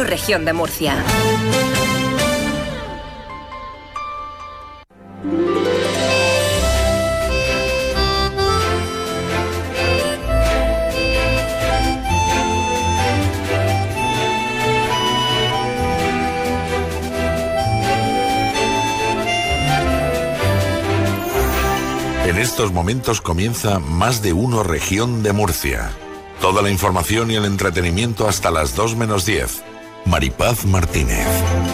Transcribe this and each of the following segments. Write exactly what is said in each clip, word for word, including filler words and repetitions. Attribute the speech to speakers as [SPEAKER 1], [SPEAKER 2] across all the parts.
[SPEAKER 1] Cero Región de Murcia.
[SPEAKER 2] En estos momentos comienza Más de Uno Región de Murcia. Toda la información y el entretenimiento hasta las dos menos diez. Maripaz Martínez.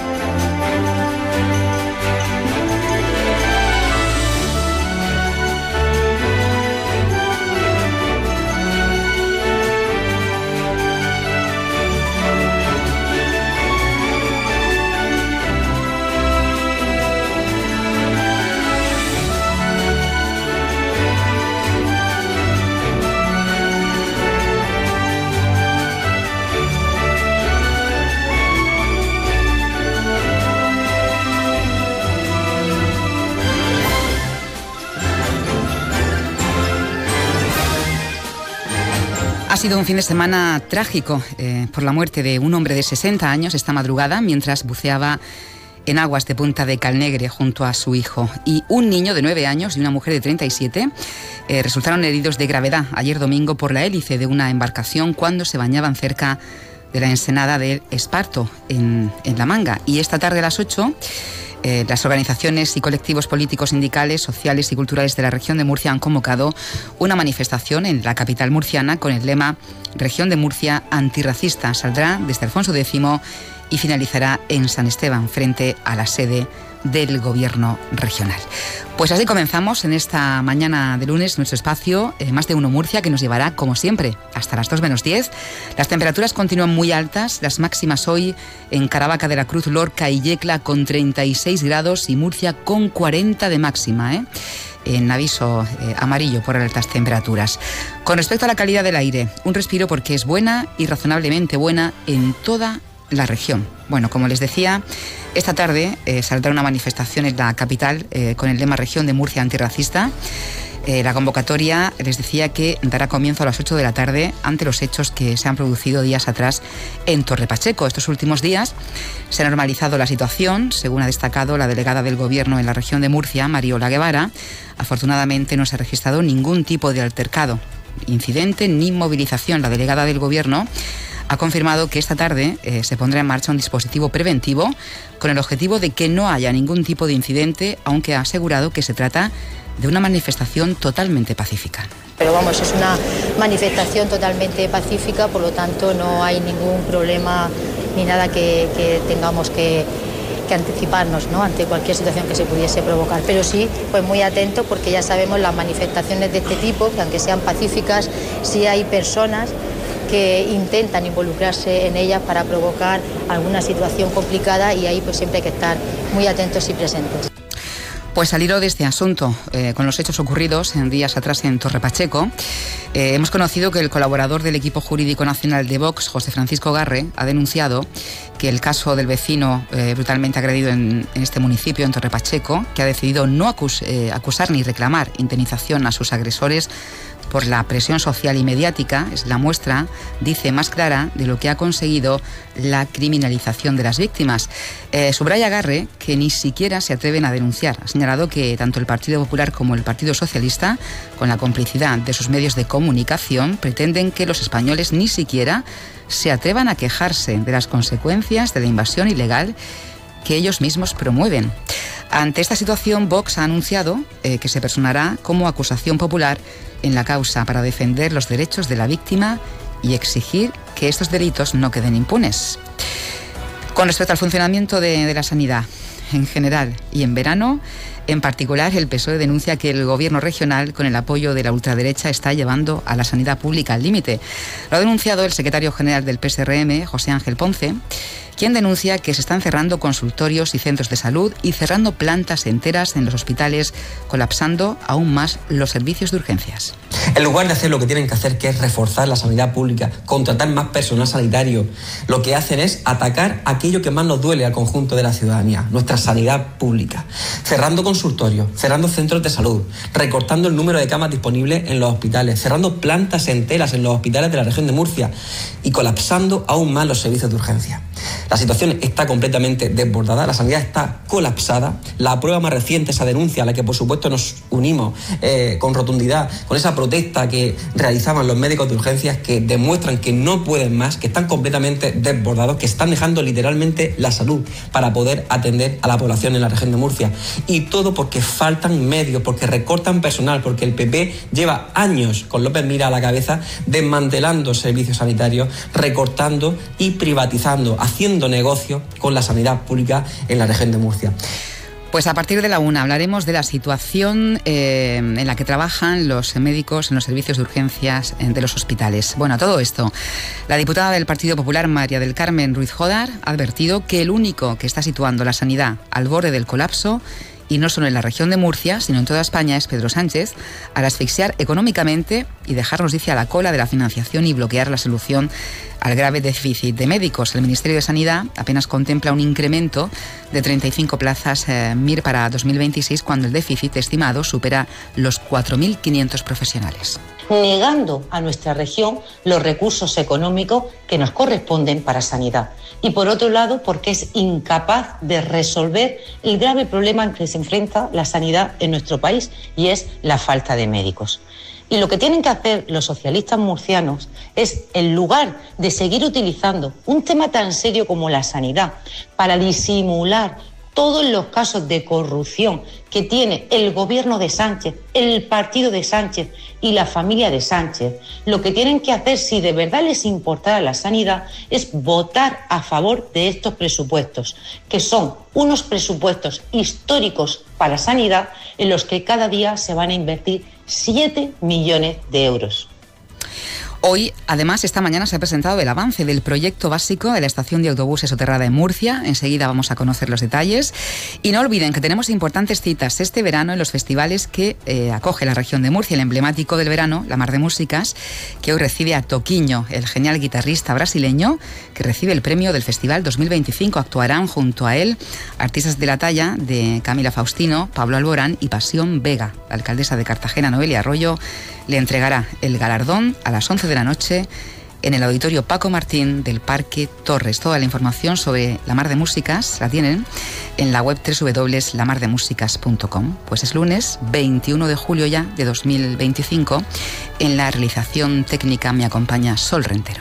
[SPEAKER 3] Ha sido un fin de semana trágico eh, por la muerte de un hombre de sesenta años esta madrugada mientras buceaba en aguas de Punta de Calnegre junto a su hijo. Y un niño de nueve años y una mujer de treinta y siete eh, resultaron heridos de gravedad ayer domingo por la hélice de una embarcación cuando se bañaban cerca de la ensenada del Esparto, en, en La Manga. Y esta tarde a las ocho... Eh, las organizaciones y colectivos políticos, sindicales, sociales y culturales de la región de Murcia han convocado una manifestación en la capital murciana con el lema Región de Murcia antirracista. Saldrá desde Alfonso X y finalizará en San Esteban, frente a la sede del Gobierno regional. Pues así comenzamos en esta mañana de lunes nuestro espacio eh, Más de Uno Murcia, que nos llevará, como siempre, hasta las dos menos diez. Las temperaturas continúan muy altas, las máximas hoy en Caravaca de la Cruz, Lorca y Yecla con treinta y seis grados y Murcia con cuarenta de máxima, ¿eh? en aviso eh, amarillo por altas temperaturas. Con respecto a la calidad del aire, un respiro porque es buena y razonablemente buena en toda la región. Bueno, como les decía, esta tarde eh, saldrá una manifestación en la capital eh, con el lema Región de Murcia antirracista. Eh, la convocatoria, les decía, que dará comienzo a las ocho de la tarde ante los hechos que se han producido días atrás en Torre Pacheco. Estos últimos días se ha normalizado la situación, según ha destacado la delegada del Gobierno en la región de Murcia, Mariola Guevara. Afortunadamente no se ha registrado ningún tipo de altercado, incidente ni movilización. La delegada del Gobierno ha confirmado que esta tarde eh, se pondrá en marcha un dispositivo preventivo con el objetivo de que no haya ningún tipo de incidente, aunque ha asegurado que se trata de una manifestación totalmente pacífica.
[SPEAKER 4] Pero vamos, es una manifestación totalmente pacífica, por lo tanto no hay ningún problema ni nada que, que tengamos que, que anticiparnos, ¿no?, ante cualquier situación que se pudiese provocar. Pero sí, pues muy atento, porque ya sabemos las manifestaciones de este tipo, que aunque sean pacíficas, sí hay personas que intentan involucrarse en ellas para provocar alguna situación complicada, y ahí pues siempre hay que estar muy atentos y presentes.
[SPEAKER 3] Pues al hilo de este asunto, eh, con los hechos ocurridos en días atrás en Torre Pacheco, eh, hemos conocido que el colaborador del equipo jurídico nacional de Vox, José Francisco Garre, ha denunciado que el caso del vecino eh, brutalmente agredido en, en este municipio, en Torre Pacheco, que ha decidido no acus, eh, acusar ni reclamar indemnización a sus agresores por la presión social y mediática, es la muestra, dice, más clara de lo que ha conseguido la criminalización de las víctimas. Eh, subraya Garre que ni siquiera se atreven a denunciar. Ha señalado que tanto el Partido Popular como el Partido Socialista, con la complicidad de sus medios de comunicación, pretenden que los españoles ni siquiera se atrevan a quejarse de las consecuencias de la invasión ilegal que ellos mismos promueven. Ante esta situación, Vox ha anunciado eh, que se personará como acusación popular en la causa para defender los derechos de la víctima y exigir que estos delitos no queden impunes. Con respecto al funcionamiento de, de la sanidad en general y en verano, en particular, el P S O E denuncia que el Gobierno regional, con el apoyo de la ultraderecha, está llevando a la sanidad pública al límite. Lo ha denunciado el secretario general del P S R M, José Ángel Ponce, quien denuncia que se están cerrando consultorios y centros de salud y cerrando plantas enteras en los hospitales, colapsando aún más los servicios de urgencias.
[SPEAKER 5] En lugar de hacer lo que tienen que hacer, que es reforzar la sanidad pública, contratar más personal sanitario, lo que hacen es atacar aquello que más nos duele al conjunto de la ciudadanía, nuestra sanidad pública, cerrando consultorios, cerrando centros de salud, recortando el número de camas disponibles en los hospitales, cerrando plantas enteras en los hospitales de la región de Murcia y colapsando aún más los servicios de urgencia. La situación está completamente desbordada, la sanidad está colapsada. La prueba más reciente, esa denuncia a la que por supuesto nos unimos eh, con rotundidad, con esa protesta que realizaban los médicos de urgencias, que demuestran que no pueden más, que están completamente desbordados, que están dejando literalmente la salud para poder atender a la población en la región de Murcia. Y todo porque faltan medios, porque recortan personal, porque el P P lleva años con López Mira a la cabeza desmantelando servicios sanitarios, recortando y privatizando, haciendo negocio con la sanidad pública en la región de Murcia.
[SPEAKER 3] Pues a partir de la una hablaremos de la situación eh, en la que trabajan los médicos en los servicios de urgencias de los hospitales. Bueno, a todo esto, la diputada del Partido Popular, María del Carmen Ruiz Jodar, ha advertido que el único que está situando la sanidad al borde del colapso, y no solo en la región de Murcia, sino en toda España, es Pedro Sánchez, al asfixiar económicamente y dejarnos, dice, a la cola de la financiación y bloquear la solución al grave déficit de médicos. El Ministerio de Sanidad apenas contempla un incremento de treinta y cinco plazas eh, M I R para dos mil veintiséis, cuando el déficit estimado supera los cuatro mil quinientos profesionales.
[SPEAKER 1] Negando a nuestra región los recursos económicos que nos corresponden para sanidad. Y por otro lado, porque es incapaz de resolver el grave problema en que se enfrenta la sanidad en nuestro país, y es la falta de médicos. Y lo que tienen que hacer los socialistas murcianos es, en lugar de seguir utilizando un tema tan serio como la sanidad para disimular todos los casos de corrupción que tiene el gobierno de Sánchez, el partido de Sánchez y la familia de Sánchez, lo que tienen que hacer, si de verdad les importara la sanidad, es votar a favor de estos presupuestos, que son unos presupuestos históricos para la sanidad, en los que cada día se van a invertir siete millones de euros.
[SPEAKER 3] Hoy, además, esta mañana se ha presentado el avance del proyecto básico de la estación de autobuses soterrada en Murcia. Enseguida vamos a conocer los detalles. Y no olviden que tenemos importantes citas este verano en los festivales que eh, acoge la región de Murcia. El emblemático del verano, La Mar de Músicas, que hoy recibe a Toquinho, el genial guitarrista brasileño, que recibe el premio del Festival dos mil veinticinco. Actuarán junto a él artistas de la talla de Camila Faustino, Pablo Alborán y Pasión Vega. La alcaldesa de Cartagena, Noelia Arroyo, le entregará el galardón a las once de la noche en el Auditorio Paco Martín del Parque Torres. Toda la información sobre La Mar de Músicas la tienen en la web doble u doble u doble u punto la mar de músicas punto com. Pues es lunes veintiuno de julio ya de dos mil veinticinco. En la realización técnica me acompaña Sol Rentero.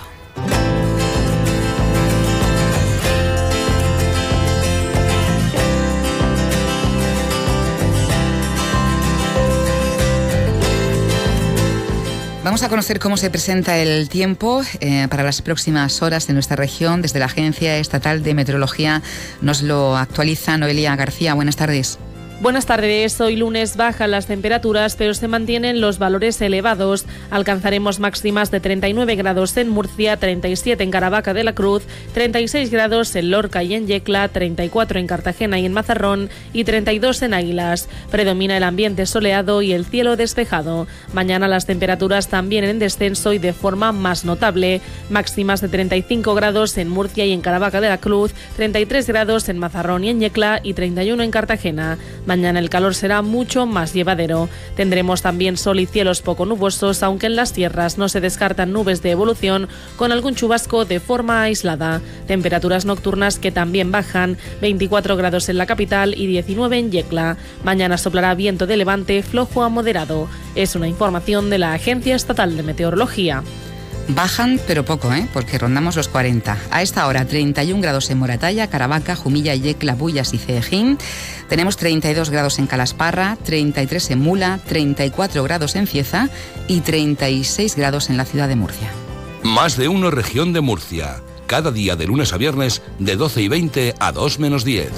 [SPEAKER 3] Vamos a conocer cómo se presenta el tiempo eh, para las próximas horas en nuestra región. Desde la Agencia Estatal de Meteorología nos lo actualiza Noelia García. Buenas tardes.
[SPEAKER 6] Buenas tardes. Hoy lunes bajan las temperaturas, pero se mantienen los valores elevados. Alcanzaremos máximas de treinta y nueve grados en Murcia, treinta y siete en Caravaca de la Cruz, treinta y seis grados en Lorca y en Yecla, treinta y cuatro en Cartagena y en Mazarrón y treinta y dos en Águilas. Predomina el ambiente soleado y el cielo despejado. Mañana las temperaturas también en descenso y de forma más notable. Máximas de treinta y cinco grados en Murcia y en Caravaca de la Cruz, treinta y tres grados en Mazarrón y en Yecla y treinta y uno en Cartagena. Mañana el calor será mucho más llevadero. Tendremos también sol y cielos poco nubosos, aunque en las sierras no se descartan nubes de evolución con algún chubasco de forma aislada. Temperaturas nocturnas que también bajan, veinticuatro grados en la capital y diecinueve en Yecla. Mañana soplará viento de levante flojo a moderado. Es una información de la Agencia Estatal de Meteorología.
[SPEAKER 3] Bajan, pero poco, ¿eh? Porque rondamos los cuarenta. A esta hora, treinta y un grados en Moratalla, Caravaca, Jumilla, Yecla, Bullas y Ceejín. Tenemos treinta y dos grados en Calasparra, treinta y tres en Mula, treinta y cuatro grados en Cieza y treinta y seis grados en la ciudad de Murcia.
[SPEAKER 7] Más de uno, región de Murcia. Cada día de lunes a viernes, de doce y veinte a dos menos diez.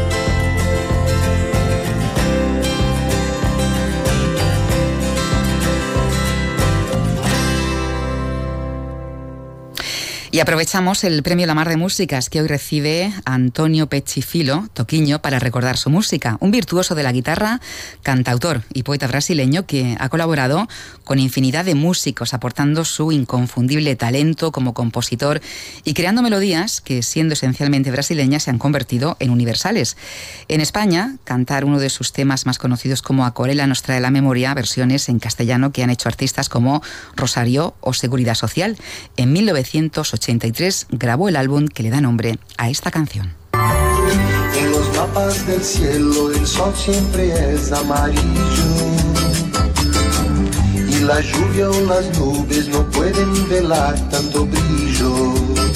[SPEAKER 3] Y aprovechamos el premio La Mar de Músicas que hoy recibe Antonio Pechifilo, Toquinho, para recordar su música. Un virtuoso de la guitarra, cantautor y poeta brasileño que ha colaborado con infinidad de músicos, aportando su inconfundible talento como compositor y creando melodías que, siendo esencialmente brasileñas, se han convertido en universales. En España, cantar uno de sus temas más conocidos como Acuarela nos trae a la memoria versiones en castellano que han hecho artistas como Rosario o Seguridad Social. En mil novecientos ochenta ochenta y tres grabó el álbum que le da nombre a esta canción.
[SPEAKER 8] En los mapas del cielo el sol siempre es amarillo y la lluvia o las nubes no pueden velar tanto brillo.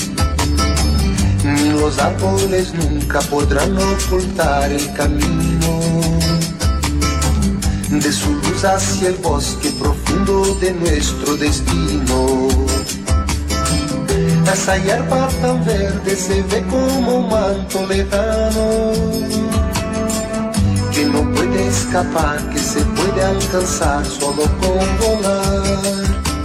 [SPEAKER 8] Ni los árboles nunca podrán ocultar el camino de su luz hacia el bosque profundo de nuestro destino. Esa hierba tan verde se ve como un manto lejano que no puede escapar, que se puede alcanzar solo con volar.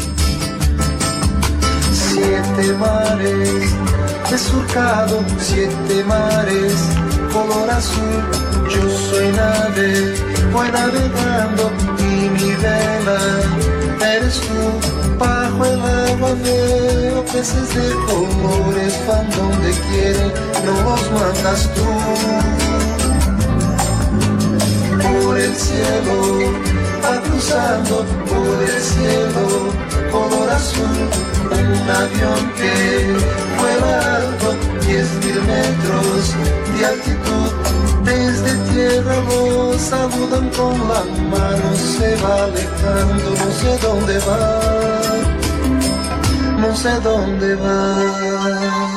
[SPEAKER 8] Siete mares he surcado, siete mares, color azul, yo soy nave, voy navegando y mi vela eres tú. Bajo el agua veo peces de colores, van donde quieren, no los mandas tú. Por el cielo, va cruzando por el cielo, color azul, un avión que vuela alto, diez mil metros de altitud. Desde tierra los saludan con la mano, se va alejando, no sé dónde va, no sé dónde va.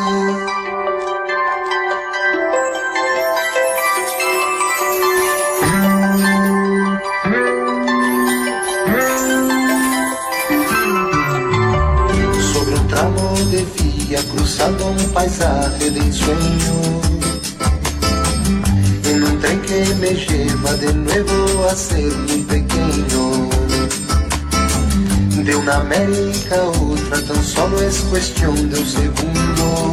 [SPEAKER 8] De vía cruzando un paisaje de ensueño, en un tren que me lleva de nuevo a ser muy pequeño. De una América a otra tan solo es cuestión de un segundo.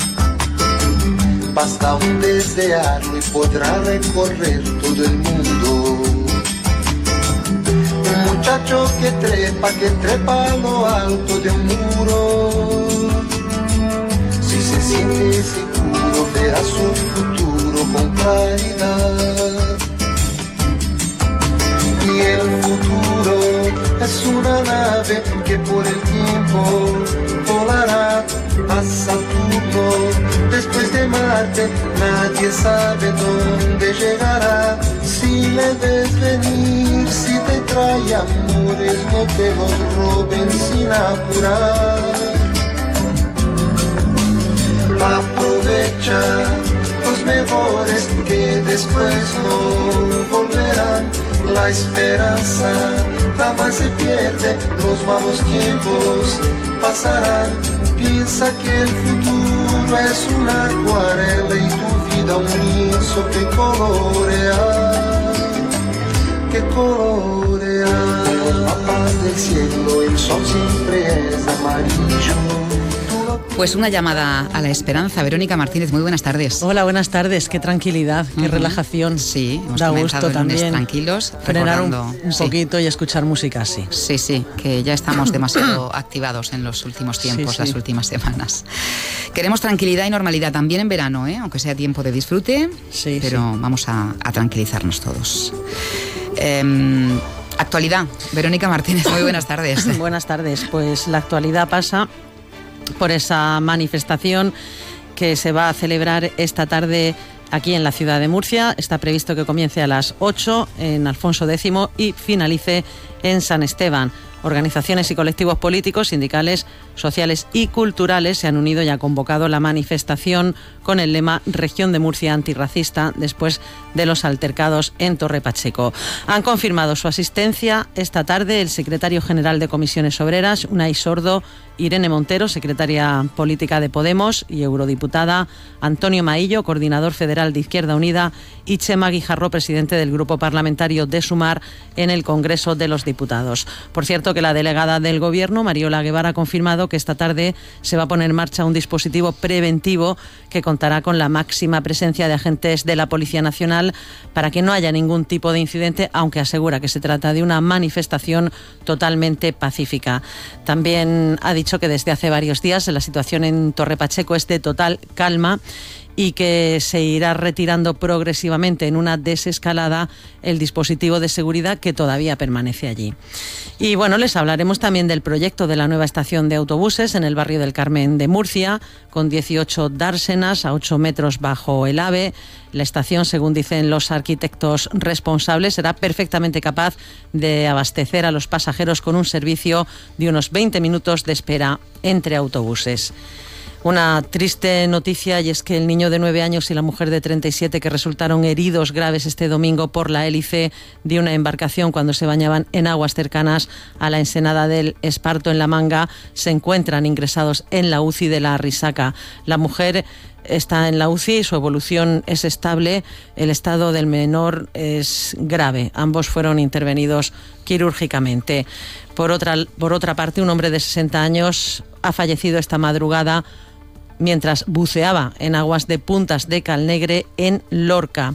[SPEAKER 8] Basta un desearlo y podrá recorrer todo el mundo. Un muchacho que trepa, que trepa a lo alto de un muro. Si se siente seguro, verá su futuro con claridad. Y el futuro es una nave que por el tiempo volará a Saturno. Después de Marte nadie sabe dónde llegará. Si le ves venir, si te trae amores, no te los roben sin apurar. Aprovecha los mejores que después no volverán. La esperanza jamás se pierde, los malos tiempos pasarán. Piensa que el futuro es una acuarela y tu vida un lienzo que colorea, que colorea. En los mapas del cielo el sol siempre es amarillo.
[SPEAKER 3] Pues una llamada a la esperanza. Verónica Martínez, muy buenas tardes.
[SPEAKER 9] Hola, buenas tardes. Qué tranquilidad, qué uh-huh. relajación.
[SPEAKER 3] Sí, hemos
[SPEAKER 9] da gusto también
[SPEAKER 3] tranquilos.
[SPEAKER 9] Frenar un, un sí. poquito y escuchar música así.
[SPEAKER 3] Sí, sí, que ya estamos demasiado activados en los últimos tiempos, sí, sí. las últimas semanas. Queremos tranquilidad y normalidad también en verano, ¿eh? Aunque sea tiempo de disfrute, sí, pero sí. vamos a, a tranquilizarnos todos. Eh, actualidad. Verónica Martínez, muy buenas tardes.
[SPEAKER 9] Buenas tardes. Pues la actualidad pasa por esa manifestación que se va a celebrar esta tarde aquí en la ciudad de Murcia. Está previsto que comience a las ocho en Alfonso X y finalice en San Esteban. Organizaciones y colectivos políticos, sindicales, sociales y culturales se han unido y han convocado la manifestación con el lema Región de Murcia antirracista después de los altercados en Torre Pacheco. Han confirmado su asistencia esta tarde el secretario general de Comisiones Obreras, Unai Sordo, Irene Montero, secretaria política de Podemos y eurodiputada, Antonio Maillo, coordinador federal de Izquierda Unida, y Chema Guijarro, presidente del grupo parlamentario de Sumar en el Congreso de los Diputados. Por cierto, que la delegada del Gobierno, Mariola Guevara, ha confirmado que esta tarde se va a poner en marcha un dispositivo preventivo que contará con la máxima presencia de agentes de la Policía Nacional para que no haya ningún tipo de incidente, aunque asegura que se trata de una manifestación totalmente pacífica. También ha dicho que desde hace varios días la situación en Torre Pacheco es de total calma y que se irá retirando progresivamente en una desescalada el dispositivo de seguridad que todavía permanece allí. Y bueno, les hablaremos también del proyecto de la nueva estación de autobuses en el barrio del Carmen de Murcia, con dieciocho dársenas a ocho metros bajo el AVE. La estación, según dicen los arquitectos responsables, será perfectamente capaz de abastecer a los pasajeros con un servicio de unos veinte minutos de espera entre autobuses. Una triste noticia, y es que el niño de nueve años y la mujer de treinta y siete que resultaron heridos graves este domingo por la hélice de una embarcación cuando se bañaban en aguas cercanas a la ensenada del Esparto en La Manga se encuentran ingresados en la U C I de la Risaca. La mujer está en la U C I y su evolución es estable. El estado del menor es grave. Ambos fueron intervenidos quirúrgicamente. Por otra, por otra parte, un hombre de sesenta años ha fallecido esta madrugada mientras buceaba en aguas de Puntas de Calnegre, en Lorca.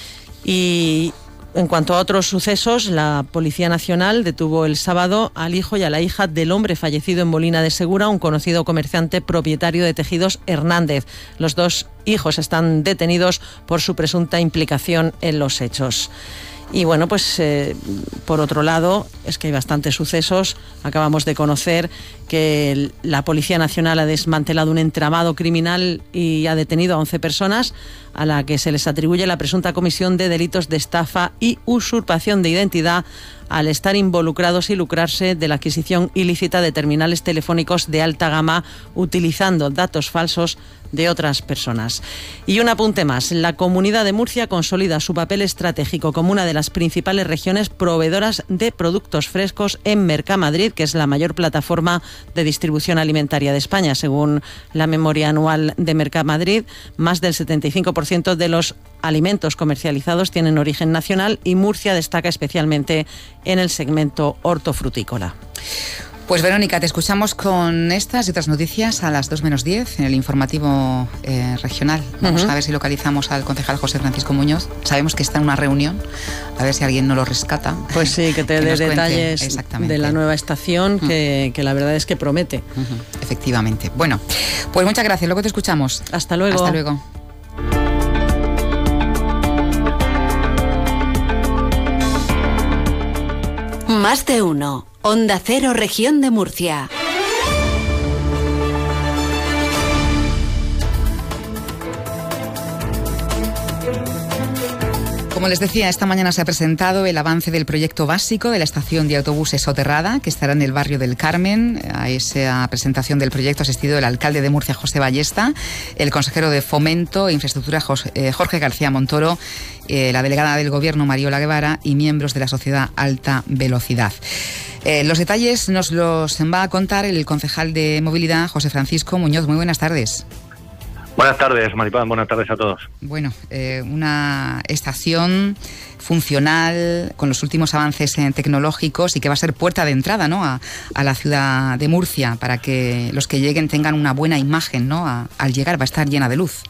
[SPEAKER 9] Y en cuanto a otros sucesos, la Policía Nacional detuvo el sábado al hijo y a la hija del hombre fallecido en Molina de Segura, un conocido comerciante propietario de Tejidos Hernández. Los dos hijos están detenidos por su presunta implicación en los hechos. Y bueno, pues eh, por otro lado, es que hay bastantes sucesos. Acabamos de conocer que la Policía Nacional ha desmantelado un entramado criminal y ha detenido a once personas a la que se les atribuye la presunta comisión de delitos de estafa y usurpación de identidad al estar involucrados y lucrarse de la adquisición ilícita de terminales telefónicos de alta gama utilizando datos falsos de otras personas. Y un apunte más, la Comunidad de Murcia consolida su papel estratégico como una de las principales regiones proveedoras de productos frescos en Mercamadrid, que es la mayor plataforma de distribución alimentaria de España. Según la memoria anual de Mercamadrid, más del setenta y cinco por ciento de los alimentos comercializados tienen origen nacional y Murcia destaca especialmente en el segmento hortofrutícola.
[SPEAKER 3] Pues Verónica, te escuchamos con estas y otras noticias a las dos menos diez en el informativo eh, regional. Vamos uh-huh. a ver si localizamos al concejal José Francisco Muñoz. Sabemos que está en una reunión, a ver si alguien no lo rescata.
[SPEAKER 9] Pues sí, que te dé detalles de la nueva estación, uh-huh. que, que la verdad es que promete.
[SPEAKER 3] Uh-huh. Efectivamente. Bueno, pues muchas gracias, luego te escuchamos.
[SPEAKER 9] Hasta luego.
[SPEAKER 3] Hasta luego.
[SPEAKER 10] Más de uno. Onda Cero, Región de Murcia.
[SPEAKER 3] Como les decía, esta mañana se ha presentado el avance del proyecto básico de la estación de autobuses Soterrada, que estará en el barrio del Carmen. A esa presentación del proyecto ha asistido el alcalde de Murcia, José Ballesta, el consejero de Fomento e Infraestructura, Jorge García Montoro, eh, la delegada del Gobierno, Mariola Guevara, y miembros de la Sociedad Alta Velocidad. Eh, los detalles nos los va a contar el concejal de Movilidad, José Francisco Muñoz. Muy buenas tardes.
[SPEAKER 11] Buenas tardes, Maripaz. Buenas tardes a todos.
[SPEAKER 3] Bueno, eh, una estación funcional con los últimos avances eh, tecnológicos y que va a ser puerta de entrada, ¿no?, a, a la ciudad de Murcia, para que los que lleguen tengan una buena imagen, ¿no? A, al llegar va a estar llena de luz.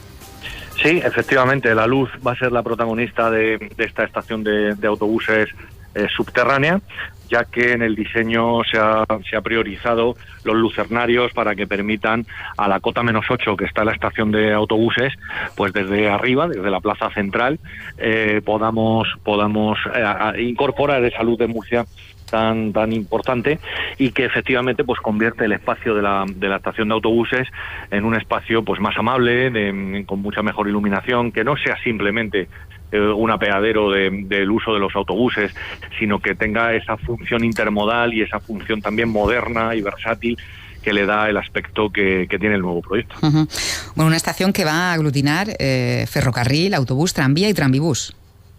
[SPEAKER 11] Sí, efectivamente, la luz va a ser la protagonista de, de esta estación de, de autobuses eh, subterránea, ya que en el diseño se ha, se ha priorizado los lucernarios para que permitan a la cota menos ocho, que está en la estación de autobuses, pues desde arriba, desde la plaza central, eh, podamos podamos eh, incorporar esa luz de Murcia tan tan importante, y que efectivamente pues convierte el espacio de la de la estación de autobuses en un espacio pues más amable, de, con mucha mejor iluminación, que no sea simplemente un apeadero de, del uso de los autobuses, sino que tenga esa función intermodal y esa función también moderna y versátil que le da el aspecto que, que tiene el nuevo proyecto.
[SPEAKER 3] Uh-huh. Bueno, una estación que va a aglutinar eh, ferrocarril, autobús, tranvía y tranvibús.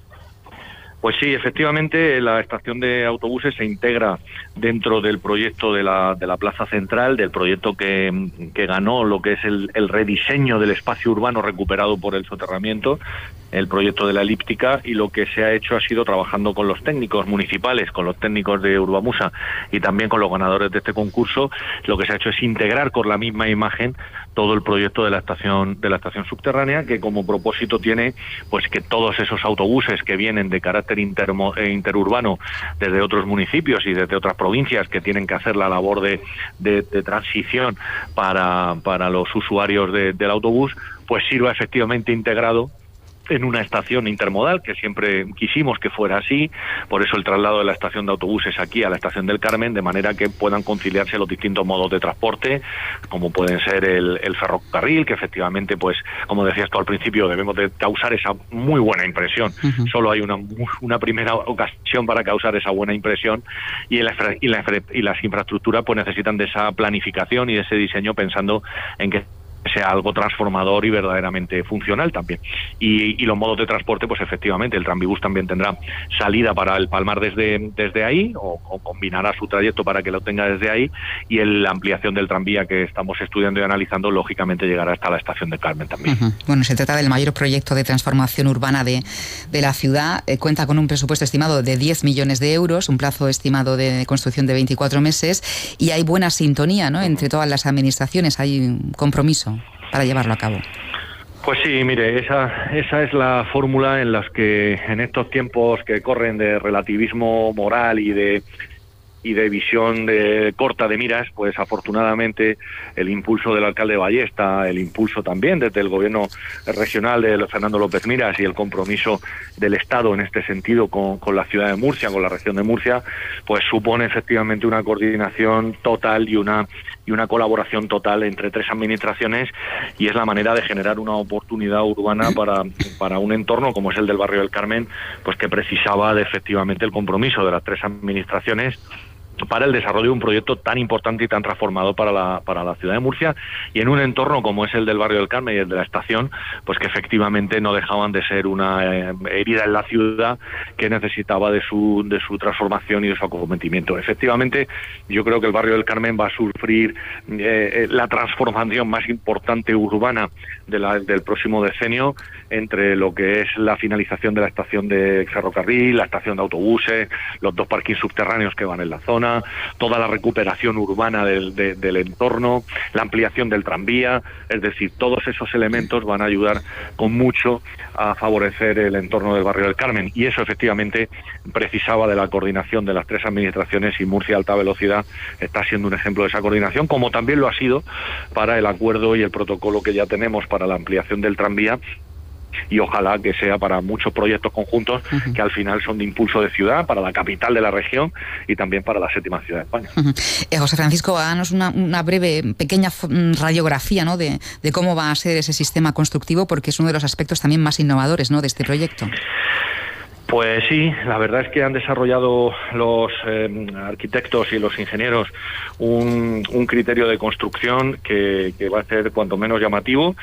[SPEAKER 11] Pues sí, efectivamente, la estación de autobuses se integra dentro del proyecto de la, de la Plaza Central, del proyecto que, que ganó lo que es el, el rediseño del espacio urbano recuperado por el soterramiento, el proyecto de la elíptica, y lo que se ha hecho ha sido trabajando con los técnicos municipales, con los técnicos de Urbamusa y también con los ganadores de este concurso. Lo que se ha hecho es integrar con la misma imagen todo el proyecto de la estación de la estación subterránea, que como propósito tiene pues que todos esos autobuses que vienen de carácter intermo, eh, interurbano desde otros municipios y desde otras provincias, que tienen que hacer la labor de, de, de transición para, para los usuarios de, del autobús, pues sirva efectivamente integrado en una estación intermodal, que siempre quisimos que fuera así, por eso el traslado de la estación de autobuses aquí a la estación del Carmen, de manera que puedan conciliarse los distintos modos de transporte, como pueden ser el, el ferrocarril, que efectivamente, pues, como decías tú al principio, debemos de causar esa muy buena impresión. Uh-huh. Solo hay una, una primera ocasión para causar esa buena impresión, y, el, y, la, y las infraestructuras pues necesitan de esa planificación y de ese diseño pensando en que sea algo transformador y verdaderamente funcional también. Y, y los modos de transporte, pues efectivamente, el tranvibús también tendrá salida para el Palmar desde, desde ahí, o, o combinará su trayecto para que lo tenga desde ahí, y el, la ampliación del tranvía que estamos estudiando y analizando, lógicamente llegará hasta la estación de Carmen también.
[SPEAKER 3] Uh-huh. Bueno, se trata del mayor proyecto de transformación urbana de, de la ciudad. Eh, cuenta con un presupuesto estimado de diez millones de euros, un plazo estimado de construcción de veinticuatro meses, y hay buena sintonía, ¿no?, entre todas las administraciones, hay un compromiso para llevarlo a cabo.
[SPEAKER 11] Pues sí, mire, esa esa es la fórmula en las que en estos tiempos que corren de relativismo moral y de y de visión de corta de miras, pues afortunadamente el impulso del alcalde de Ballesta, el impulso también desde el gobierno regional de Fernando López Miras y el compromiso del Estado en este sentido con, con la ciudad de Murcia, con la región de Murcia, pues supone efectivamente una coordinación total y una y una colaboración total entre tres administraciones, y es la manera de generar una oportunidad urbana para, para un entorno como es el del barrio del Carmen, pues que precisaba de efectivamente el compromiso de las tres administraciones para el desarrollo de un proyecto tan importante y tan transformador para la para la ciudad de Murcia, y en un entorno como es el del barrio del Carmen y el de la estación, pues que efectivamente no dejaban de ser una eh, herida en la ciudad que necesitaba de su de su transformación y de su acometimiento. Efectivamente, yo creo que el barrio del Carmen va a sufrir eh, la transformación más importante urbana de la, del próximo decenio, entre lo que es la finalización de la estación de ferrocarril, la estación de autobuses, los dos parkings subterráneos que van en la zona, toda la recuperación urbana del, de, del entorno, la ampliación del tranvía, es decir, todos esos elementos van a ayudar con mucho a favorecer el entorno del barrio del Carmen, y eso efectivamente precisaba de la coordinación de las tres administraciones, y Murcia Alta Velocidad está siendo un ejemplo de esa coordinación, como también lo ha sido para el acuerdo y el protocolo que ya tenemos para la ampliación del tranvía, y ojalá que sea para muchos proyectos conjuntos uh-huh. que al final son de impulso de ciudad, para la capital de la región y también para la séptima ciudad de España.
[SPEAKER 3] Uh-huh. Eh, José Francisco, háganos una, una breve, pequeña radiografía, ¿no?, de, de cómo va a ser ese sistema constructivo, porque es uno de los aspectos también más innovadores, ¿no?, de este proyecto.
[SPEAKER 11] Pues sí, la verdad es que han desarrollado los eh, arquitectos y los ingenieros un, un criterio de construcción que, que va a ser cuanto menos llamativo,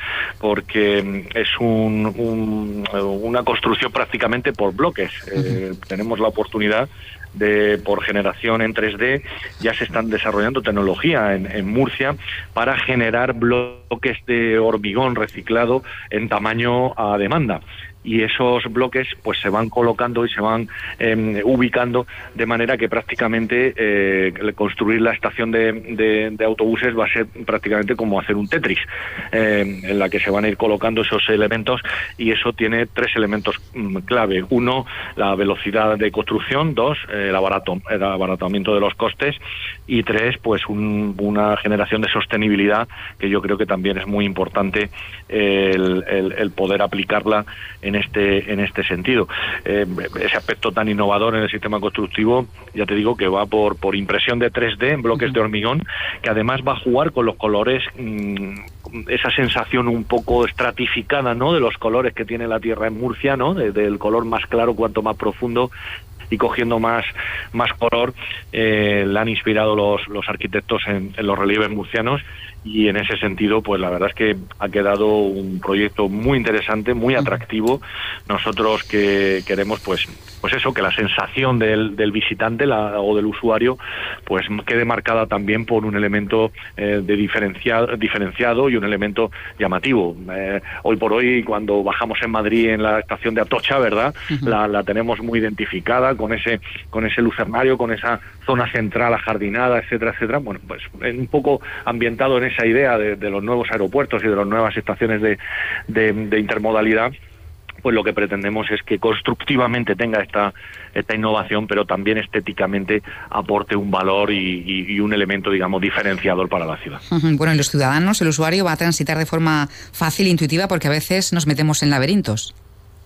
[SPEAKER 11] porque es un, un, una construcción prácticamente por bloques. Eh, tenemos la oportunidad de, por generación en tres D, ya se están desarrollando tecnología en, en Murcia para generar bloques de hormigón reciclado en tamaño a demanda. Y esos bloques pues se van colocando y se van eh, ubicando de manera que prácticamente eh, construir la estación de, de, de autobuses va a ser prácticamente como hacer un Tetris, eh, en la que se van a ir colocando esos elementos, y eso tiene tres elementos mm, clave. Uno, la velocidad de construcción. Dos, eh, el, abarato, el abaratamiento de los costes. Y tres, pues un, una generación de sostenibilidad, que yo creo que también es muy importante eh, el, el, el poder aplicarla en este en este sentido. Eh, ese aspecto tan innovador en el sistema constructivo, ya te digo que va por por impresión de tres D en bloques uh-huh. de hormigón, que además va a jugar con los colores, mmm, esa sensación un poco estratificada, ¿no?, de los colores que tiene la tierra en Murcia, ¿no?, de, del color más claro cuanto más profundo, y cogiendo más más color, eh, la han inspirado los los arquitectos en, en los relieves murcianos, y en ese sentido pues la verdad es que ha quedado un proyecto muy interesante, muy atractivo. Nosotros que queremos pues pues eso, que la sensación del, del visitante la, o del usuario pues quede marcada también por un elemento eh, de diferenciado, diferenciado y un elemento llamativo. Eh, hoy por hoy, cuando bajamos en Madrid en la estación de Atocha, ¿verdad?, uh-huh. la, la tenemos muy identificada con ese con ese lucernario, con esa zona central ajardinada, etcétera, etcétera. Bueno, pues un poco ambientado en esa idea de, de los nuevos aeropuertos y de las nuevas estaciones de, de, de intermodalidad, pues lo que pretendemos es que constructivamente tenga esta esta innovación, pero también estéticamente aporte un valor y, y, y un elemento, digamos, diferenciador para la ciudad.
[SPEAKER 3] Uh-huh. Bueno, y los ciudadanos, el usuario va a transitar de forma fácil e intuitiva, porque a veces nos metemos en laberintos.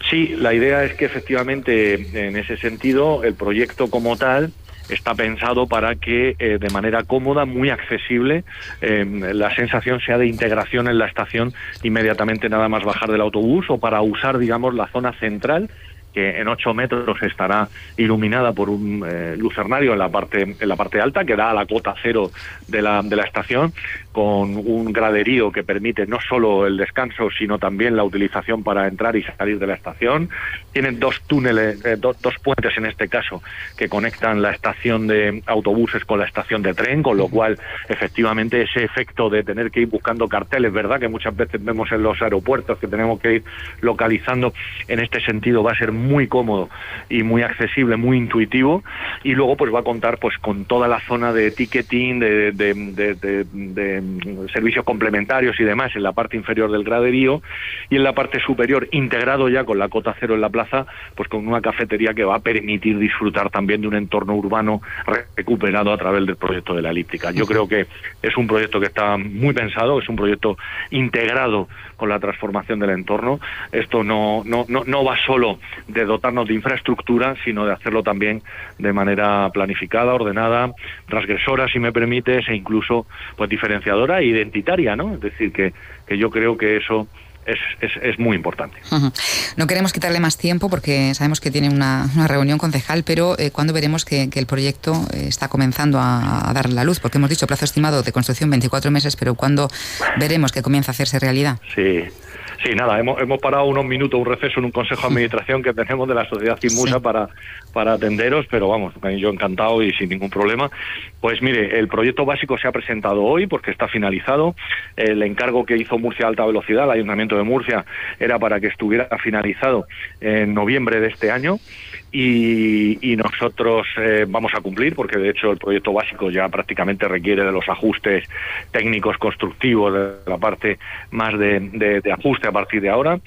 [SPEAKER 11] Sí, la idea es que efectivamente, en ese sentido, el proyecto como tal está pensado para que eh, de manera cómoda, muy accesible, eh, la sensación sea de integración en la estación, inmediatamente nada más bajar del autobús, o para usar, digamos, la zona central, que en ocho metros estará iluminada por un eh, lucernario en la parte en la parte alta, que da a la cota cero de la, de la estación, con un graderío que permite no solo el descanso, sino también la utilización para entrar y salir de la estación. Tienen dos túneles, eh, do, dos puentes en este caso, que conectan la estación de autobuses con la estación de tren, con lo cual, efectivamente, ese efecto de tener que ir buscando carteles, ¿verdad?, que muchas veces vemos en los aeropuertos, que tenemos que ir localizando, en este sentido va a ser muy cómodo y muy accesible, muy intuitivo, y luego pues va a contar pues con toda la zona de ticketing, de, de, de, de, de servicios complementarios y demás en la parte inferior del graderío, y en la parte superior, integrado ya con la cota cero en la plaza, pues con una cafetería que va a permitir disfrutar también de un entorno urbano recuperado a través del proyecto de la elíptica. Yo creo que es un proyecto que está muy pensado, es un proyecto integrado con la transformación del entorno. Esto no, no, no, no va solo de dotarnos de infraestructura, sino de hacerlo también de manera planificada, ordenada, transgresora, si me permites, e incluso pues diferenciadora e identitaria, ¿no? Es decir, que, que yo creo que eso es, es, es muy importante.
[SPEAKER 3] Uh-huh. No queremos quitarle más tiempo porque sabemos que tiene una, una reunión concejal, pero eh, ¿cuándo veremos que, que el proyecto eh, está comenzando a, a dar la luz? Porque hemos dicho plazo estimado de construcción veinticuatro meses, pero ¿cuándo veremos que comienza a hacerse realidad?
[SPEAKER 11] Sí. Sí, nada, hemos, hemos parado unos minutos, un receso en un consejo de administración que tenemos de la Sociedad Cimusa sí. para, para atenderos, pero vamos, yo encantado y sin ningún problema. Pues mire, el proyecto básico se ha presentado hoy porque está finalizado. El encargo que hizo Murcia Alta Velocidad, el Ayuntamiento de Murcia, era para que estuviera finalizado en noviembre de este año. Y, y nosotros eh, vamos a cumplir, porque de hecho el proyecto básico ya prácticamente requiere de los ajustes técnicos constructivos, de la parte más de, de, de ajuste a partir de ahora,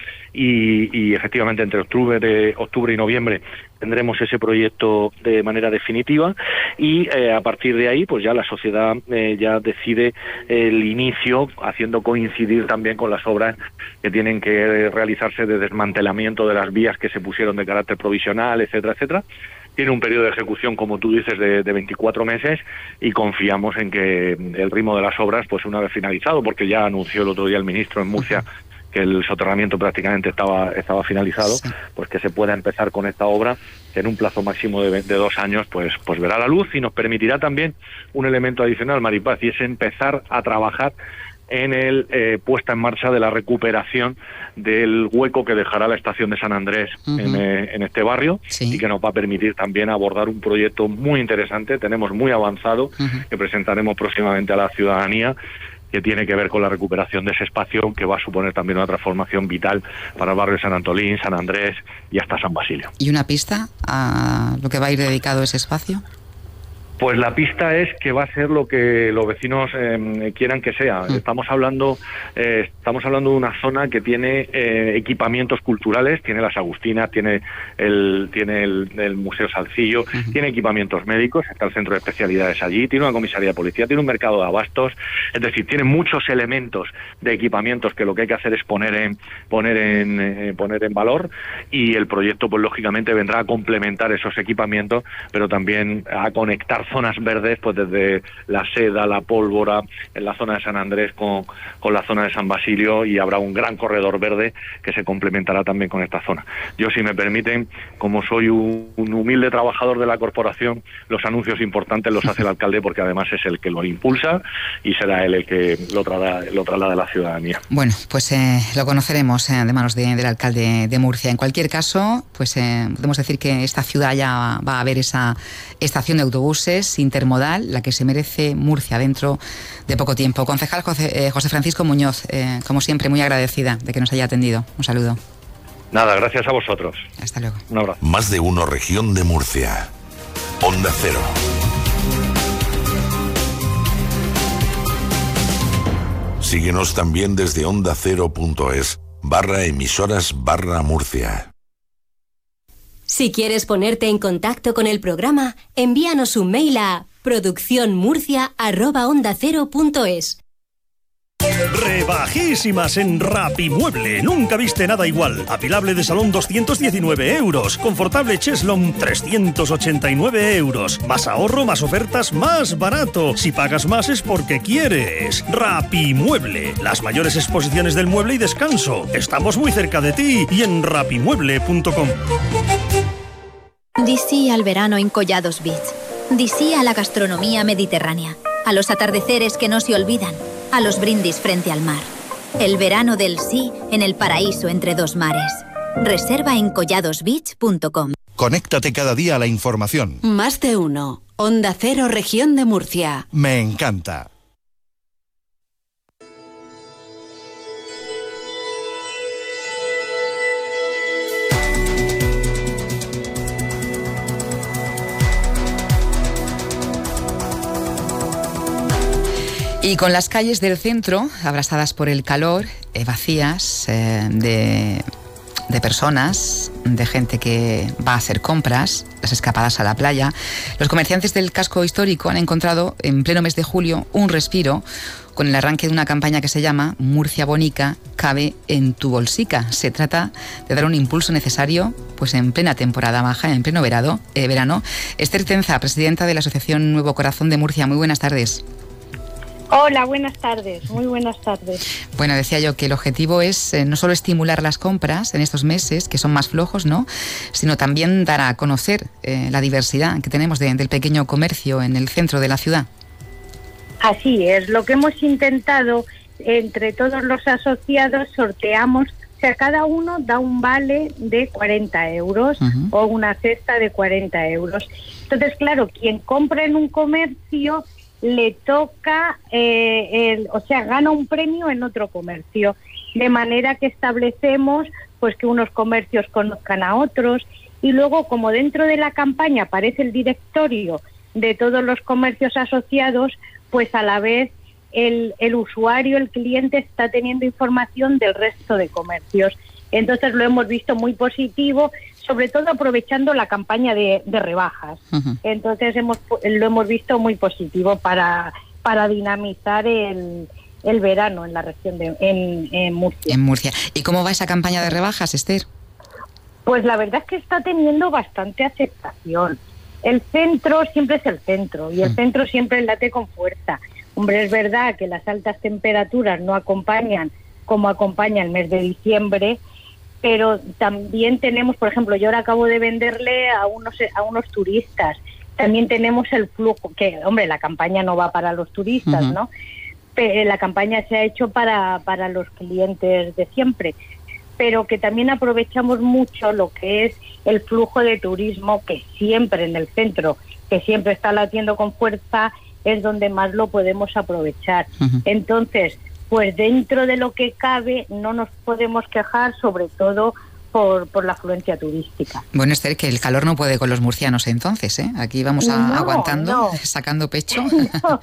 [SPEAKER 11] y, y efectivamente entre octubre, de, octubre y noviembre tendremos ese proyecto de manera definitiva, y eh, a partir de ahí pues ya la sociedad eh, ya decide el inicio, haciendo coincidir también con las obras que tienen que realizarse de desmantelamiento de las vías que se pusieron de carácter provisional, etcétera, etcétera. Tiene un periodo de ejecución, como tú dices, de, de veinticuatro meses, y confiamos en que el ritmo de las obras, pues una vez finalizado, porque ya anunció el otro día el ministro en Murcia que el soterramiento prácticamente estaba estaba finalizado, sí. pues que se pueda empezar con esta obra, que en un plazo máximo de, de dos años pues pues verá la luz, y nos permitirá también un elemento adicional, Maripaz, y es empezar a trabajar en el eh, puesta en marcha de la recuperación del hueco que dejará la estación de San Andrés uh-huh. en, eh, en este barrio, sí. y que nos va a permitir también abordar un proyecto muy interesante, tenemos muy avanzado, uh-huh. que presentaremos próximamente a la ciudadanía, que tiene que ver con la recuperación de ese espacio, que va a suponer también una transformación vital para el barrio de San Antolín, San Andrés y hasta San Basilio.
[SPEAKER 3] ¿Y una pista a lo que va a ir dedicado ese espacio?
[SPEAKER 11] Pues la pista es que va a ser lo que los vecinos eh, quieran que sea. Mm. Estamos hablando eh, estamos hablando de una zona que tiene eh, equipamientos culturales, tiene las Agustinas, tiene el tiene el, el Museo Salcillo, uh-huh. tiene equipamientos médicos, está el centro de especialidades allí, tiene una comisaría de policía, tiene un mercado de abastos, es decir, tiene muchos elementos de equipamientos que lo que hay que hacer es poner en poner en eh, poner en valor, y el proyecto pues lógicamente vendrá a complementar esos equipamientos, pero también a conectar zonas verdes, pues desde la Seda, la Pólvora, en la zona de San Andrés con, con la zona de San Basilio, y habrá un gran corredor verde que se complementará también con esta zona. Yo, si me permiten, como soy un, un humilde trabajador de la corporación, los anuncios importantes los hace el alcalde, porque además es el que lo impulsa y será él el que lo traslada, lo traslada a la ciudadanía.
[SPEAKER 3] Bueno, pues eh, lo conoceremos eh, de manos de, del alcalde de Murcia. En cualquier caso, pues eh, podemos decir que esta ciudad ya va a haber esa estación de autobuses intermodal, la que se merece Murcia dentro de poco tiempo. Concejal José, eh, José Francisco Muñoz, eh, como siempre, muy agradecida de que nos haya atendido. Un saludo.
[SPEAKER 11] Nada, gracias a vosotros.
[SPEAKER 3] Hasta luego.
[SPEAKER 11] Un abrazo.
[SPEAKER 2] Más de uno, región de Murcia. Onda Cero. Síguenos también desde onda cero punto es barra emisoras barra Murcia.
[SPEAKER 12] Si quieres ponerte en contacto con el programa, envíanos un mail a producción murcia arroba onda cero punto es.
[SPEAKER 13] Rebajísimas en Rapimueble. Nunca viste nada igual. Apilable de salón doscientos diecinueve euros. Confortable cheslón trescientos ochenta y nueve euros. Más ahorro, más ofertas, más barato. Si pagas más es porque quieres. Rapimueble. Las mayores exposiciones del mueble y descanso. Estamos muy cerca de ti y en rapimueble punto com.
[SPEAKER 14] Di sí al verano en Collados Beach. Di sí a la gastronomía mediterránea. A los atardeceres que no se olvidan. A los brindis frente al mar. El verano del sí en el paraíso entre dos mares. Reserva en collados beach punto com.
[SPEAKER 15] Conéctate cada día a la información.
[SPEAKER 10] Más de uno. Onda Cero, Región de Murcia.
[SPEAKER 15] Me encanta.
[SPEAKER 3] Y con las calles del centro, abrasadas por el calor, eh, vacías eh, de, de personas, de gente que va a hacer compras, las escapadas a la playa, los comerciantes del casco histórico han encontrado en pleno mes de julio un respiro con el arranque de una campaña que se llama Murcia Bonica, cabe en tu bolsica. Se trata de dar un impulso necesario pues en plena temporada baja, en pleno verano. Eh, verano. Esther Tenza, presidenta de la Asociación Nuevo Corazón de Murcia, muy buenas tardes.
[SPEAKER 16] Hola, buenas tardes, muy buenas tardes.
[SPEAKER 3] Bueno, decía yo que el objetivo es eh, no solo estimular las compras en estos meses, que son más flojos, ¿no?, sino también dar a conocer eh, la diversidad que tenemos de, del pequeño comercio en el centro de la ciudad.
[SPEAKER 16] Así es, lo que hemos intentado entre todos los asociados, sorteamos, o sea, cada uno da un vale de cuarenta euros uh-huh. o una cesta de cuarenta euros. Entonces, claro, quien compra en un comercio le toca, eh, el, o sea, gana un premio en otro comercio, de manera que establecemos pues que unos comercios conozcan a otros y luego, como dentro de la campaña aparece el directorio de todos los comercios asociados, pues a la vez el, el usuario, el cliente está teniendo información del resto de comercios. Entonces lo hemos visto muy positivo, sobre todo aprovechando la campaña de, de rebajas. Uh-huh. Entonces hemos lo hemos visto muy positivo para, para dinamizar el, el verano en la región de en, en Murcia.
[SPEAKER 3] En Murcia. ¿Y cómo va esa campaña de rebajas, Esther?
[SPEAKER 16] Pues la verdad es que está teniendo bastante aceptación. El centro siempre es el centro y el uh-huh. centro siempre late con fuerza. Hombre, es verdad que las altas temperaturas no acompañan como acompaña el mes de diciembre, pero también tenemos, por ejemplo, yo ahora acabo de venderle a unos a unos turistas. También tenemos el flujo, que, hombre, la campaña no va para los turistas, uh-huh. ¿no? Pero la campaña se ha hecho para, para los clientes de siempre, pero que también aprovechamos mucho lo que es el flujo de turismo, que siempre en el centro, que siempre está latiendo con fuerza, es donde más lo podemos aprovechar. Uh-huh. Entonces, pues dentro de lo que cabe no nos podemos quejar, sobre todo por, por la afluencia turística.
[SPEAKER 3] Bueno, Esther, que el calor no puede con los murcianos entonces, ¿eh? Aquí vamos a, no, aguantando, no. sacando pecho no.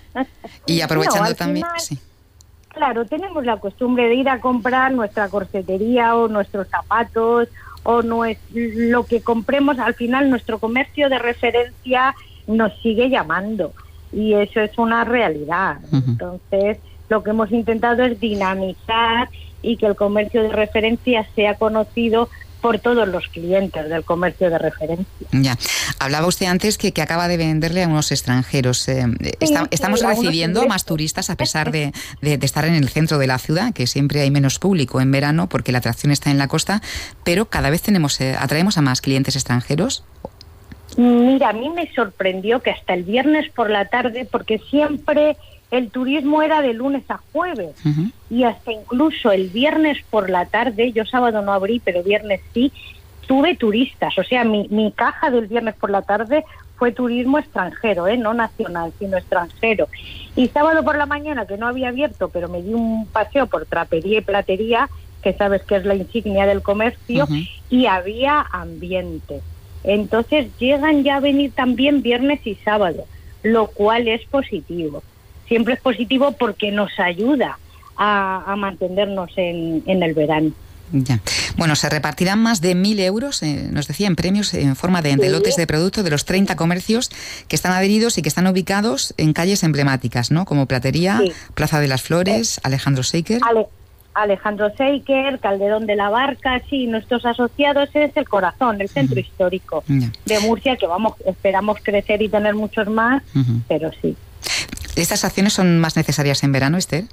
[SPEAKER 3] y aprovechando no, también... Final, sí.
[SPEAKER 16] Claro, tenemos la costumbre de ir a comprar nuestra corsetería o nuestros zapatos o nues, lo que compremos. Al final nuestro comercio de referencia nos sigue llamando y eso es una realidad. Uh-huh. Entonces, lo que hemos intentado es dinamizar y que el comercio de referencia sea conocido por todos los clientes del comercio de referencia. Ya.
[SPEAKER 3] Hablaba usted antes que, que acaba de venderle a unos extranjeros. Eh, sí, está, sí, estamos recibiendo más turistas a pesar de, de, de estar en el centro de la ciudad, que siempre hay menos público en verano porque la atracción está en la costa, pero cada vez tenemos eh, atraemos a más clientes extranjeros.
[SPEAKER 16] Mira, a mí me sorprendió que hasta el viernes por la tarde, porque siempre el turismo era de lunes a jueves, uh-huh. y hasta incluso el viernes por la tarde, yo sábado no abrí, pero viernes sí, tuve turistas. O sea, mi, mi caja del viernes por la tarde fue turismo extranjero, ¿eh? No nacional, sino extranjero. Y sábado por la mañana, que no había abierto, pero me di un paseo por Trapería y Platería, que sabes que es la insignia del comercio, uh-huh. y había ambiente. Entonces llegan ya a venir también viernes y sábado, lo cual es positivo. Siempre es positivo porque nos ayuda a, a mantenernos en, en el verano.
[SPEAKER 3] Ya. Bueno, se repartirán más de mil euros, eh, nos decía, en premios en forma de, de lotes de producto de los treinta comercios que están adheridos y que están ubicados en calles emblemáticas, ¿no? Como Platería, sí. Plaza de las Flores, eh. Alejandro Seiker.
[SPEAKER 16] Ale Alejandro Seiker, Calderón de la Barca, sí, nuestros asociados es el corazón, el centro uh-huh. histórico yeah. de Murcia, que vamos, esperamos crecer y tener muchos más, uh-huh. pero sí.
[SPEAKER 3] ¿Estas acciones son más necesarias en verano, Esther?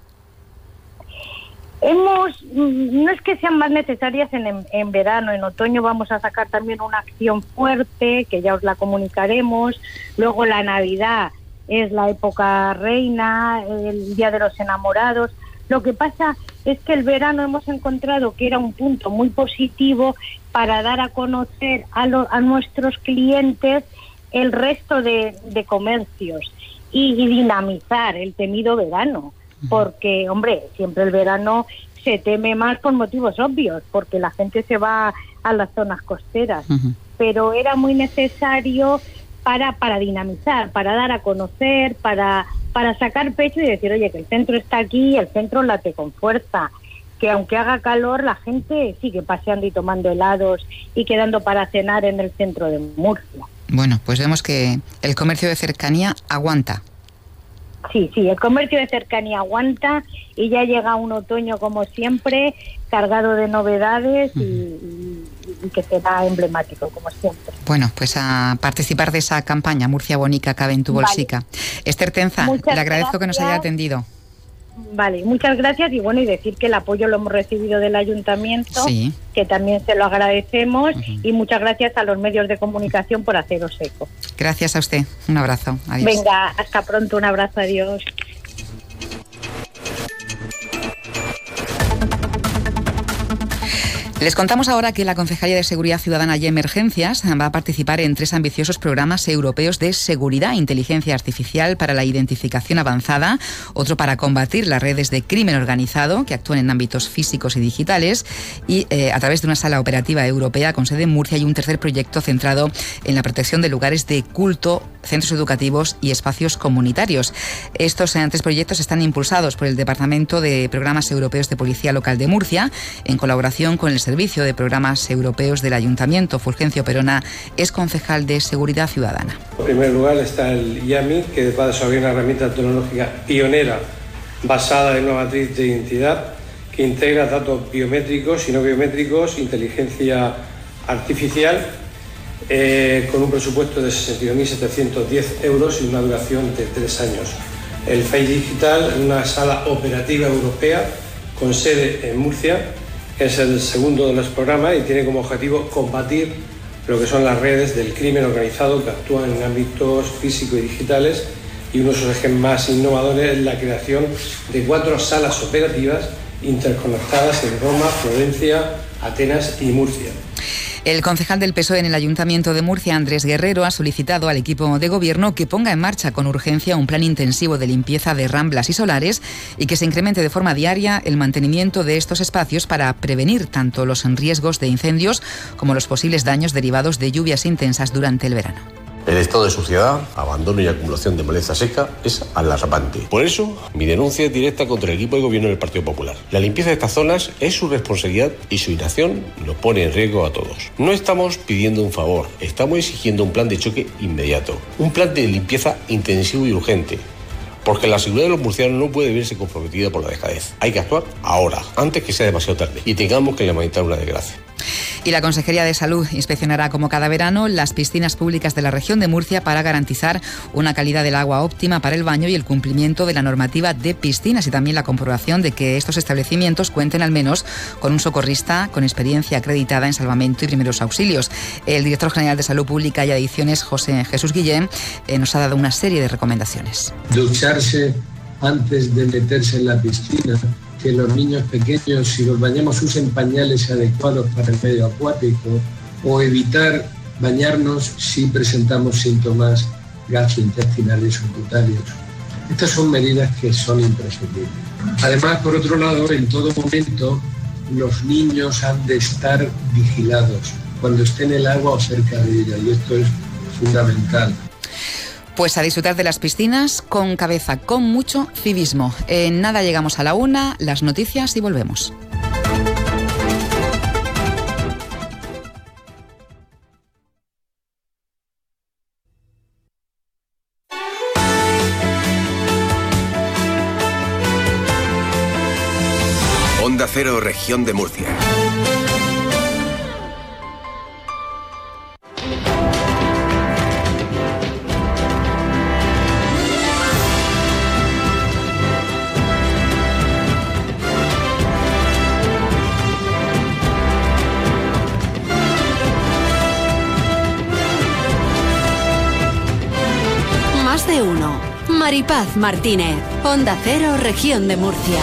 [SPEAKER 16] Hemos, no es que sean más necesarias en, en, en verano, en otoño vamos a sacar también una acción fuerte, que ya os la comunicaremos, luego la Navidad es la época reina, el Día de los Enamorados. Lo que pasa es que el verano hemos encontrado que era un punto muy positivo para dar a conocer a, lo, a nuestros clientes el resto de, de comercios y, y dinamizar el temido verano, porque, hombre, siempre el verano se teme más por motivos obvios, porque la gente se va a las zonas costeras, uh-huh. pero era muy necesario para, para dinamizar, para dar a conocer, para... para sacar pecho y decir, oye, que el centro está aquí, el centro late con fuerza, que aunque haga calor, la gente sigue paseando y tomando helados y quedando para cenar en el centro de Murcia.
[SPEAKER 3] Bueno, pues vemos que el comercio de cercanía aguanta.
[SPEAKER 16] Sí, sí, el comercio de cercanía aguanta y ya llega un otoño, como siempre, cargado de novedades uh-huh. y, y, y que será emblemático, como siempre.
[SPEAKER 3] Bueno, pues a participar de esa campaña, Murcia Bonica, cabe en tu bolsica. Vale. Esther Tenza, muchas le agradezco gracias. Que nos haya atendido.
[SPEAKER 16] Vale, muchas gracias y bueno, y decir que el apoyo lo hemos recibido del ayuntamiento, sí. que también se lo agradecemos uh-huh. y muchas gracias a los medios de comunicación por haceros eco.
[SPEAKER 3] Gracias a usted, un abrazo, adiós.
[SPEAKER 16] Venga, hasta pronto, un abrazo, adiós.
[SPEAKER 3] Les contamos ahora que la Concejalía de Seguridad Ciudadana y Emergencias va a participar en tres ambiciosos programas europeos de seguridad, inteligencia artificial para la identificación avanzada, otro para combatir las redes de crimen organizado que actúan en ámbitos físicos y digitales y eh, a través de una sala operativa europea con sede en Murcia y un tercer proyecto centrado en la protección de lugares de culto, centros educativos y espacios comunitarios. Estos eh, tres proyectos están impulsados por el Departamento de Programas Europeos de Policía Local de Murcia en colaboración con el Servicio de Programas Europeos del Ayuntamiento. Fulgencio Perona es concejal de Seguridad Ciudadana.
[SPEAKER 17] En primer lugar está el I A M I, que va a desarrollar una herramienta tecnológica pionera basada en una matriz de identidad que integra datos biométricos y no biométricos, inteligencia artificial, eh, con un presupuesto de sesenta y dos mil setecientos diez euros y una duración de tres años. El F A I Digital, una sala operativa europea con sede en Murcia, es el segundo de los programas y tiene como objetivo combatir lo que son las redes del crimen organizado que actúan en ámbitos físicos y digitales, y uno de sus ejes más innovadores es la creación de cuatro salas operativas interconectadas en Roma, Florencia, Atenas y Murcia.
[SPEAKER 3] El concejal del P S O E en el Ayuntamiento de Murcia, Andrés Guerrero, ha solicitado al equipo de gobierno que ponga en marcha con urgencia un plan intensivo de limpieza de ramblas y solares y que se incremente de forma diaria el mantenimiento de estos espacios para prevenir tanto los riesgos de incendios como los posibles daños derivados de lluvias intensas durante el verano.
[SPEAKER 18] El estado de suciedad, abandono y acumulación de maleza seca es alarmante. Por eso, mi denuncia es directa contra el equipo de gobierno del Partido Popular. La limpieza de estas zonas es su responsabilidad y su inacción nos pone en riesgo a todos. No estamos pidiendo un favor, estamos exigiendo un plan de choque inmediato. Un plan de limpieza intensivo y urgente. Porque la seguridad de los murcianos no puede verse comprometida por la dejadez. Hay que actuar ahora, antes que sea demasiado tarde y tengamos que lamentar una desgracia.
[SPEAKER 3] Y la Consejería de Salud inspeccionará como cada verano las piscinas públicas de la región de Murcia para garantizar una calidad del agua óptima para el baño y el cumplimiento de la normativa de piscinas y también la comprobación de que estos establecimientos cuenten al menos con un socorrista con experiencia acreditada en salvamento y primeros auxilios. El director general de Salud Pública y Adicciones, José Jesús Guillén, eh, nos ha dado una serie de recomendaciones.
[SPEAKER 19] Ducharse antes de meterse en la piscina, que los niños pequeños, si los bañamos, usen pañales adecuados para el medio acuático, o evitar bañarnos si presentamos síntomas gastrointestinales o cutáneos. Estas son medidas que son imprescindibles. Además, por otro lado, en todo momento, los niños han de estar vigilados cuando estén en el agua o cerca de ella, y esto es fundamental.
[SPEAKER 3] Pues a disfrutar de las piscinas con cabeza, con mucho civismo. En nada llegamos a la una, las noticias y volvemos.
[SPEAKER 20] Onda Cero, Región de Murcia.
[SPEAKER 10] Más de uno. Maripaz Martínez, Onda Cero, Región de Murcia.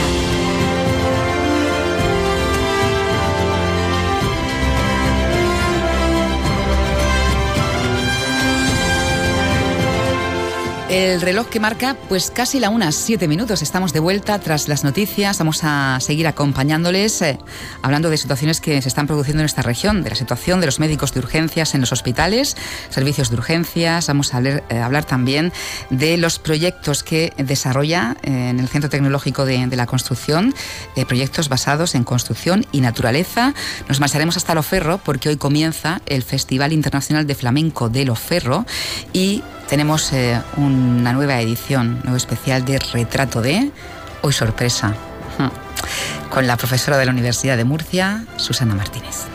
[SPEAKER 3] El reloj que marca pues casi la una, siete minutos. Estamos de vuelta tras las noticias. Vamos a seguir acompañándoles eh, hablando de situaciones que se están produciendo en esta región, de la situación de los médicos de urgencias en los hospitales, servicios de urgencias. Vamos a hablar, eh, hablar también de los proyectos que desarrolla eh, en el Centro Tecnológico de, de la Construcción, eh, proyectos basados en construcción y naturaleza. Nos marcharemos hasta Loferro porque hoy comienza el Festival Internacional de Flamenco de Loferro y tenemos eh, una nueva edición, nuevo especial de Retrato de... Hoy sorpresa, con la profesora de la Universidad de Murcia, Susana Martínez.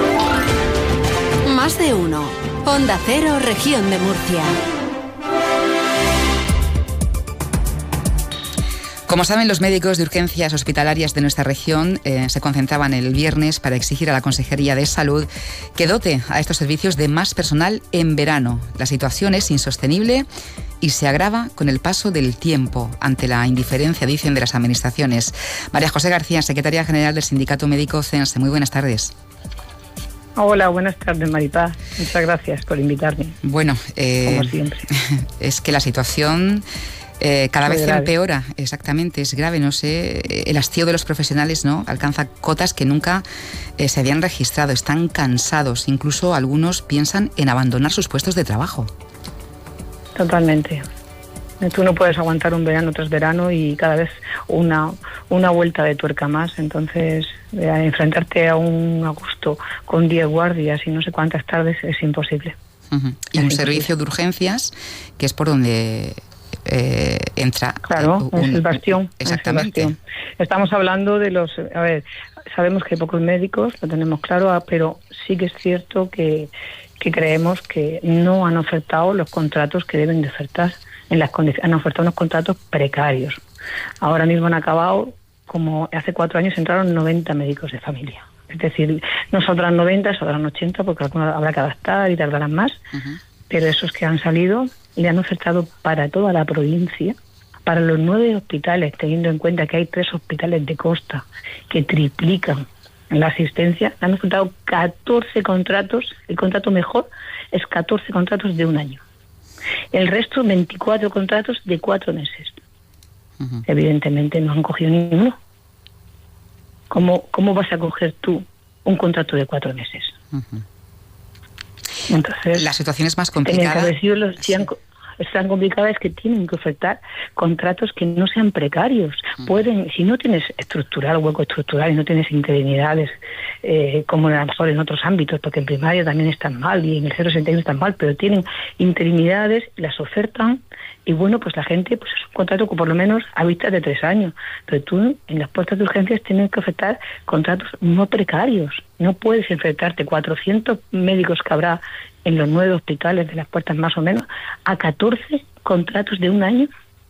[SPEAKER 10] Más de uno. Onda Cero, Región de Murcia.
[SPEAKER 3] Como saben, los médicos de urgencias hospitalarias de nuestra región eh, se concentraban el viernes para exigir a la Consejería de Salud que dote a estos servicios de más personal en verano. La situación es insostenible y se agrava con el paso del tiempo ante la indiferencia, dicen, de las administraciones. María José García, secretaria general del Sindicato Médico CENSE. Muy buenas tardes.
[SPEAKER 21] Hola, buenas tardes, Maripaz. Muchas gracias por invitarme.
[SPEAKER 3] Bueno, eh,
[SPEAKER 21] como siempre.
[SPEAKER 3] Es que la situación... Eh, cada
[SPEAKER 21] Muy
[SPEAKER 3] vez
[SPEAKER 21] grave.
[SPEAKER 3] empeora, exactamente, es grave, no sé, el hastío de los profesionales, ¿no? Alcanza cotas que nunca eh, se habían registrado, están cansados, incluso algunos piensan en abandonar sus puestos de trabajo.
[SPEAKER 21] Totalmente. Tú no puedes aguantar un verano tras verano y cada vez una, una vuelta de tuerca más, entonces eh, enfrentarte a un agosto con diez guardias y no sé cuántas tardes es imposible.
[SPEAKER 3] Uh-huh. Y
[SPEAKER 21] es
[SPEAKER 3] un
[SPEAKER 21] imposible.
[SPEAKER 3] servicio de urgencias que es por donde... Eh, entra
[SPEAKER 21] claro,
[SPEAKER 3] un,
[SPEAKER 21] es el bastión.
[SPEAKER 3] Exactamente.
[SPEAKER 21] Es el bastión. Estamos hablando de los... A ver, sabemos que hay pocos médicos, lo tenemos claro, pero sí que es cierto que, que creemos que no han ofertado los contratos que deben de ofertar. En las condiciones, han ofertado unos contratos precarios. Ahora mismo han acabado, como hace cuatro años entraron noventa médicos de familia. Es decir, no saldrán noventa, saldrán ochenta, porque algunos habrá que adaptar y tardarán más. Uh-huh. Pero esos que han salido le han ofertado para toda la provincia, para los nueve hospitales, teniendo en cuenta que hay tres hospitales de costa que triplican la asistencia, le han ofertado catorce contratos. El contrato mejor es catorce contratos de un año. El resto, veinticuatro contratos de cuatro meses. Uh-huh. Evidentemente no han cogido ninguno. ¿Cómo, cómo vas a coger tú un contrato de cuatro meses?
[SPEAKER 3] Uh-huh.
[SPEAKER 21] Entonces,
[SPEAKER 3] la situación es más complicada.
[SPEAKER 21] Los, si han, es tan complicada es que tienen que ofertar contratos que no sean precarios. Mm. Pueden, si no tienes estructural, hueco estructural y no tienes interinidades eh, como a lo mejor en otros ámbitos, porque en primaria también están mal y en el cero sesenta y uno están mal, pero tienen interinidades, las ofertan y bueno, pues la gente, pues es un contrato que por lo menos a vistas de tres años. Pero tú en las puertas de urgencias tienes que ofertar contratos no precarios. No puedes enfrentarte cuatrocientos médicos que habrá en los nueve hospitales de las puertas más o menos a catorce contratos de un año.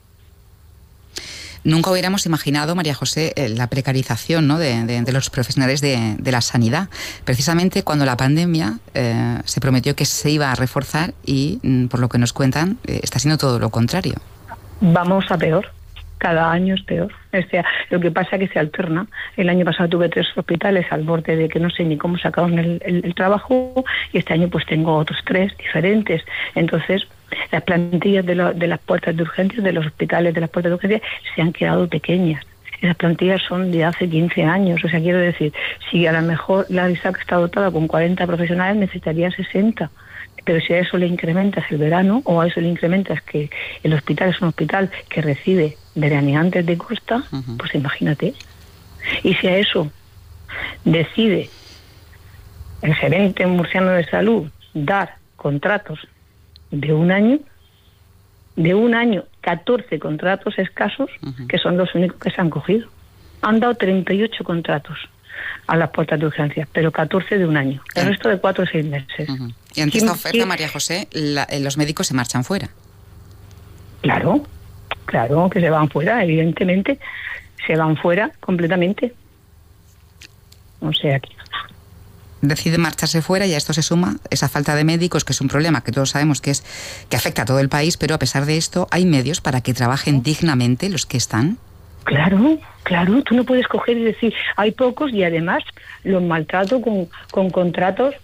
[SPEAKER 3] Nunca hubiéramos imaginado, María José, la precarización, ¿no?, de, de, de los profesionales de, de la sanidad. Precisamente cuando la pandemia eh, se prometió que se iba a reforzar y, por lo que nos cuentan, eh, está siendo todo lo contrario.
[SPEAKER 21] Vamos a peor. Cada año es peor. O sea, lo que pasa es que se alterna. El año pasado tuve tres hospitales al borde de que no sé ni cómo sacaron el, el, el trabajo y este año pues tengo otros tres diferentes. Entonces, las plantillas de, lo, de las puertas de urgencias, de los hospitales de las puertas de urgencias, se han quedado pequeñas. Esas plantillas son de hace quince años. O sea, quiero decir, si a lo mejor la ISAC está dotada con cuarenta profesionales, necesitaría sesenta. Pero si a eso le incrementas el verano o a eso le incrementas que el hospital es un hospital que recibe veraneantes de costa, uh-huh. pues imagínate. Y si a eso decide el gerente murciano de salud dar contratos de un año, de un año, catorce contratos escasos, uh-huh. que son los únicos que se han cogido. Han dado treinta y ocho contratos a las puertas de urgencias, pero catorce de un año. El resto de cuatro o seis meses.
[SPEAKER 3] Uh-huh. Y ante esta oferta, ¿quién? María José, la, los médicos se marchan fuera.
[SPEAKER 21] Claro, claro que se van fuera, evidentemente. Se van fuera completamente. O sea que...
[SPEAKER 3] Decide marcharse fuera y a esto se suma esa falta de médicos, que es un problema que todos sabemos que es que afecta a todo el país, pero a pesar de esto, ¿hay medios para que trabajen dignamente los que están?
[SPEAKER 21] Claro, claro, tú no puedes coger y decir, hay pocos y además los maltrato con, con contratos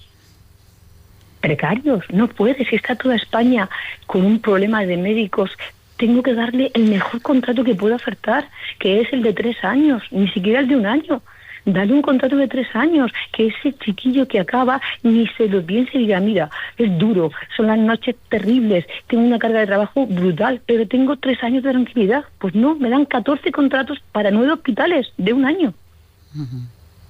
[SPEAKER 21] precarios. No puedes, si está toda España con un problema de médicos, tengo que darle el mejor contrato que puedo ofertar, que es el de tres años, ni siquiera el de un año. Dale un contrato de tres años, que ese chiquillo que acaba ni se lo piense y diga, mira, es duro, son las noches terribles, tengo una carga de trabajo brutal, pero tengo tres años de tranquilidad. Pues no, me dan catorce contratos para nueve hospitales de un año. Uh-huh.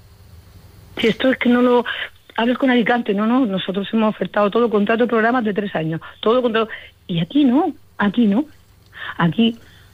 [SPEAKER 21] Si esto es que no lo... Hablas con Alicante, no, no, nosotros hemos ofertado todo contrato de programas de tres años, todo contrato... Y aquí no, aquí no, aquí...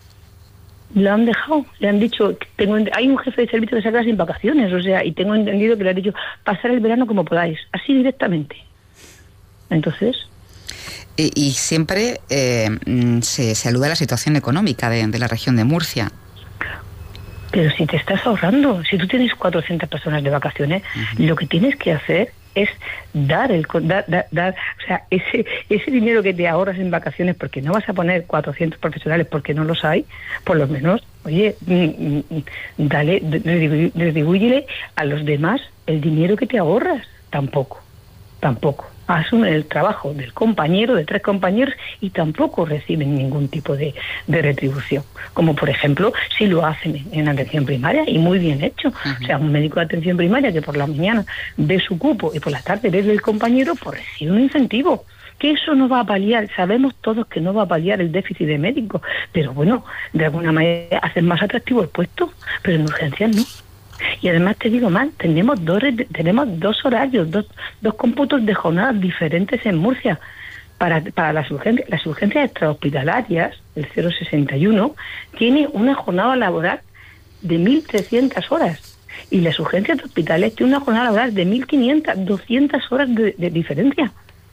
[SPEAKER 21] Lo han dejado, le han dicho, tengo, hay un jefe de servicio que saca sin vacaciones, o sea, y tengo entendido que le han dicho, pasar el verano como podáis, así directamente. Entonces...
[SPEAKER 3] Y, y siempre eh, se, se alude a la situación económica de, de la región de Murcia.
[SPEAKER 21] Pero si te estás ahorrando, si tú tienes cuatrocientas personas de vacaciones, uh-huh. Lo que tienes que hacer es dar el dar, dar, dar o sea, ese ese dinero que te ahorras en vacaciones, porque no vas a poner cuatrocientos profesionales porque no los hay, por lo menos, oye, dale, retribúyele a los demás el dinero que te ahorras. Tampoco, tampoco. Asumen el trabajo del compañero, de tres compañeros, y tampoco reciben ningún tipo de, de retribución. Como por ejemplo, si lo hacen en, en atención primaria, y muy bien hecho. Uh-huh. O sea, un médico de atención primaria que por la mañana ve su cupo y por la tarde ve el compañero, pues recibe un incentivo. Que eso no va a paliar, sabemos todos que no va a paliar el déficit de médicos, pero bueno, de alguna manera hacer más atractivo el puesto, pero en urgencias no. Y además te digo más, tenemos dos tenemos dos horarios, dos, dos cómputos de jornadas diferentes en Murcia. Para, para las urgencias, las urgencias extrahospitalarias, el cero sesenta y uno, tiene una jornada laboral de mil trescientas horas. Y las urgencias de hospitales tienen una jornada laboral de mil quinientas, doscientas horas de, de diferencia.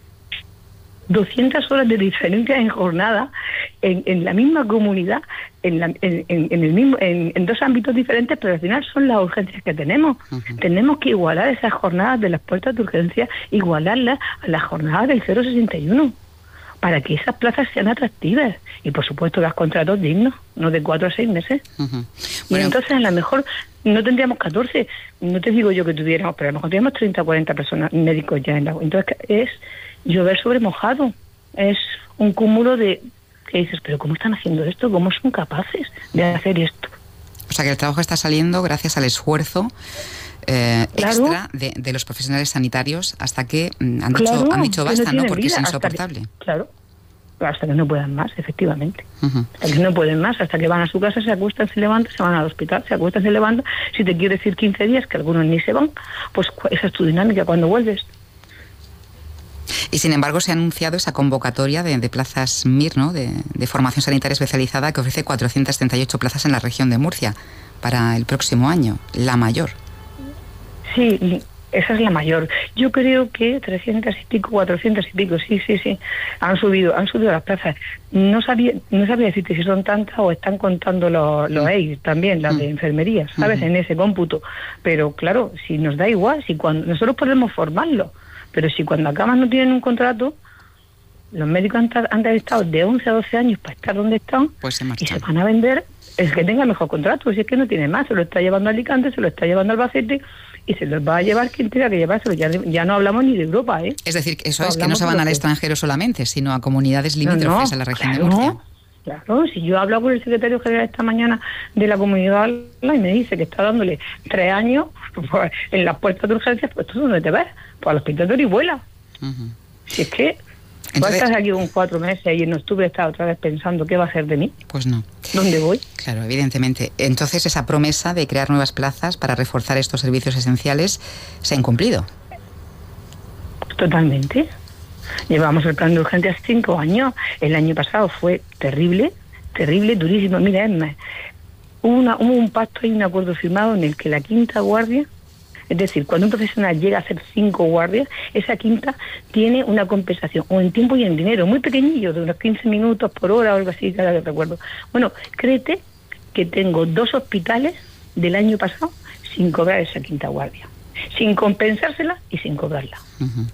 [SPEAKER 21] doscientas horas de diferencia en jornada en, en la misma comunidad, en, la, en, en, en el mismo en, en dos ámbitos diferentes, pero al final son las urgencias que tenemos. Uh-huh. Tenemos que igualar esas jornadas de las puertas de urgencia, igualarlas a las jornadas del cero sesenta y uno, para que esas plazas sean atractivas. Y por supuesto las contratos dignos, no de cuatro a seis meses. Uh-huh. Bueno. Y entonces a lo mejor no tendríamos catorce, no te digo yo que tuviéramos, pero a lo mejor tendríamos treinta o cuarenta personas, médicos ya en la... Entonces es llover sobre mojado, es un cúmulo de... que dices, pero ¿cómo están haciendo esto? ¿Cómo son capaces de hacer esto?
[SPEAKER 3] O sea que el trabajo está saliendo gracias al esfuerzo eh, claro. extra de, de los profesionales sanitarios hasta que mm, han,
[SPEAKER 21] claro,
[SPEAKER 3] dicho, han dicho basta,
[SPEAKER 21] no
[SPEAKER 3] ¿no? Porque
[SPEAKER 21] vida,
[SPEAKER 3] es insoportable.
[SPEAKER 21] Que, claro, hasta que no puedan más, efectivamente. Uh-huh. Hasta que no pueden más, hasta que van a su casa, se acuestan, se levantan, se van al hospital, se acuestan, se levantan. Si te quiero decir quince días, que algunos ni se van, pues esa es tu dinámica cuando vuelves.
[SPEAKER 3] Y sin embargo se ha anunciado esa convocatoria de, de plazas M I R, ¿no? de, de formación sanitaria especializada, que ofrece cuatrocientas treinta y ocho plazas en la región de Murcia para el próximo año, la mayor.
[SPEAKER 21] Sí, esa es la mayor. Yo creo que trescientas y pico, cuatrocientas y pico, sí, sí, sí, han subido, han subido las plazas. No sabía, no sabía decirte si son tantas o están contando los, los E I también, las de enfermería, ¿sabes? Uh-huh. En ese cómputo. Pero claro, si nos da igual, si cuando nosotros podemos formarlo, pero si cuando acaban no tienen un contrato, los médicos han, han estado de once a doce años para estar donde están,
[SPEAKER 3] pues se
[SPEAKER 21] y se van a vender el que tenga mejor contrato. Si es que no tiene más, se lo está llevando a Alicante, se lo está llevando a Albacete y se los va a llevar quien tenga que llevárselo. Ya, ya no hablamos ni de Europa, ¿eh?
[SPEAKER 3] Es decir, eso no es que no se van al extranjero solamente, sino a comunidades limítrofes no, no, a la región claro, de Murcia.
[SPEAKER 21] Claro, si yo hablo con el secretario general esta mañana de la comunidad y me dice que está dándole tres años pues, en las puertas de urgencias, pues tú dónde te ves, pues al hospital de Orihuela. Uh-huh. Si es que Entonces, tú estás aquí un cuatro meses y en octubre estás otra vez pensando qué va a hacer de mí.
[SPEAKER 3] Pues no.
[SPEAKER 21] ¿Dónde voy?
[SPEAKER 3] Claro, evidentemente. Entonces esa promesa de crear nuevas plazas para reforzar estos servicios esenciales se ha incumplido.
[SPEAKER 21] Totalmente. Llevamos el plan de urgencias cinco años. El año pasado fue terrible, terrible, durísimo. Mira, Edna, hubo, una, hubo un pacto y un acuerdo firmado en el que la quinta guardia, es decir, cuando un profesional llega a hacer cinco guardias, esa quinta tiene una compensación, o en tiempo y en dinero, muy pequeñillo, de unos quince minutos por hora o algo así, cada vez recuerdo. Bueno, créete que tengo dos hospitales del año pasado sin cobrar esa quinta guardia, sin compensársela y sin cobrarla. Uh-huh.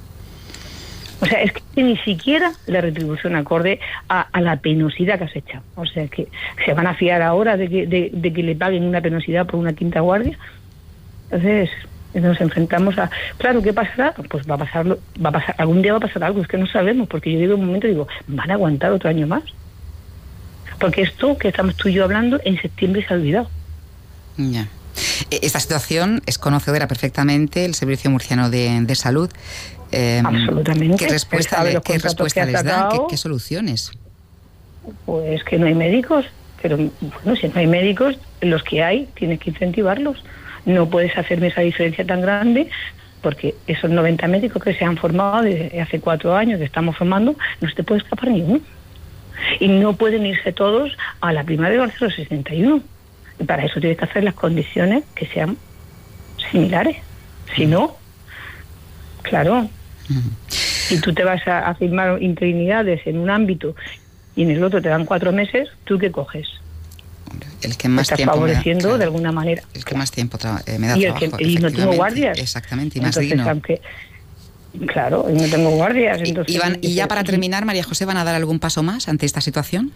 [SPEAKER 21] O sea, es que ni siquiera la retribución acorde a, a la penosidad que has echado. O sea, que se van a fiar ahora de que, de, de que le paguen una penosidad por una quinta guardia. Entonces, nos enfrentamos a... Claro, ¿qué pasará? Pues va a pasar, va a pasar, algún día va a pasar algo, es que no sabemos, porque yo digo un momento y digo, ¿van a aguantar otro año más? Porque esto que estamos tú y yo hablando, en septiembre se ha olvidado.
[SPEAKER 3] Ya. Esta situación es conocedora perfectamente el Servicio Murciano de, de Salud. Eh,
[SPEAKER 21] Absolutamente.
[SPEAKER 3] ¿Qué respuesta, le, ¿qué respuesta les da? ¿Qué, ¿Qué soluciones?
[SPEAKER 21] Pues que no hay médicos. Pero bueno, si no hay médicos, los que hay, tienes que incentivarlos. No puedes hacerme esa diferencia tan grande, porque esos noventa médicos que se han formado desde hace cuatro años, que estamos formando, no se te puede escapar ninguno. Y no pueden irse todos a la primaria de los sesenta y uno. Y para eso tienes que hacer las condiciones que sean similares. Si no, claro, si tú te vas a, a firmar interinidades en un ámbito y en el otro te dan cuatro meses, ¿tú qué coges?
[SPEAKER 3] El que más
[SPEAKER 21] estás
[SPEAKER 3] tiempo
[SPEAKER 21] favoreciendo
[SPEAKER 3] me da, claro,
[SPEAKER 21] de alguna manera.
[SPEAKER 3] El que más tiempo tra- eh, me da
[SPEAKER 21] y
[SPEAKER 3] trabajo,
[SPEAKER 21] el que, y no tengo guardias.
[SPEAKER 3] Exactamente, y más
[SPEAKER 21] entonces,
[SPEAKER 3] digno.
[SPEAKER 21] Aunque, claro, y no tengo guardias. Entonces,
[SPEAKER 3] y, van, y ya para terminar, María José, ¿van a dar algún paso más ante esta situación?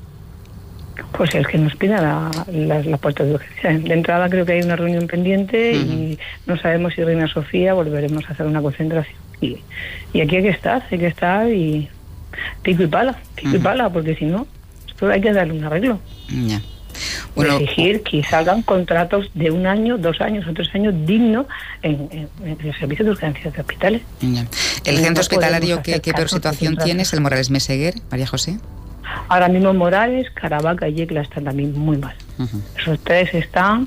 [SPEAKER 21] Pues el que nos pida la, la, la puerta de urgencia. De entrada creo que hay una reunión pendiente uh-huh. y no sabemos si Reina Sofía volveremos a hacer una concentración. Y, y aquí hay que estar, hay que estar y pico y pala, pico uh-huh. y pala, porque si no, esto hay que darle un arreglo.
[SPEAKER 3] Yeah. Bueno,
[SPEAKER 21] exigir que salgan contratos de un año, dos años o tres años dignos en, en, en el servicio de urgencias de hospitales.
[SPEAKER 3] Yeah. El centro no hospitalario que, que peor situación tiene es el Morales Meseguer, María José.
[SPEAKER 21] Ahora mismo Morales, Caravaca y Yecla están también muy mal. Uh-huh. Esos tres están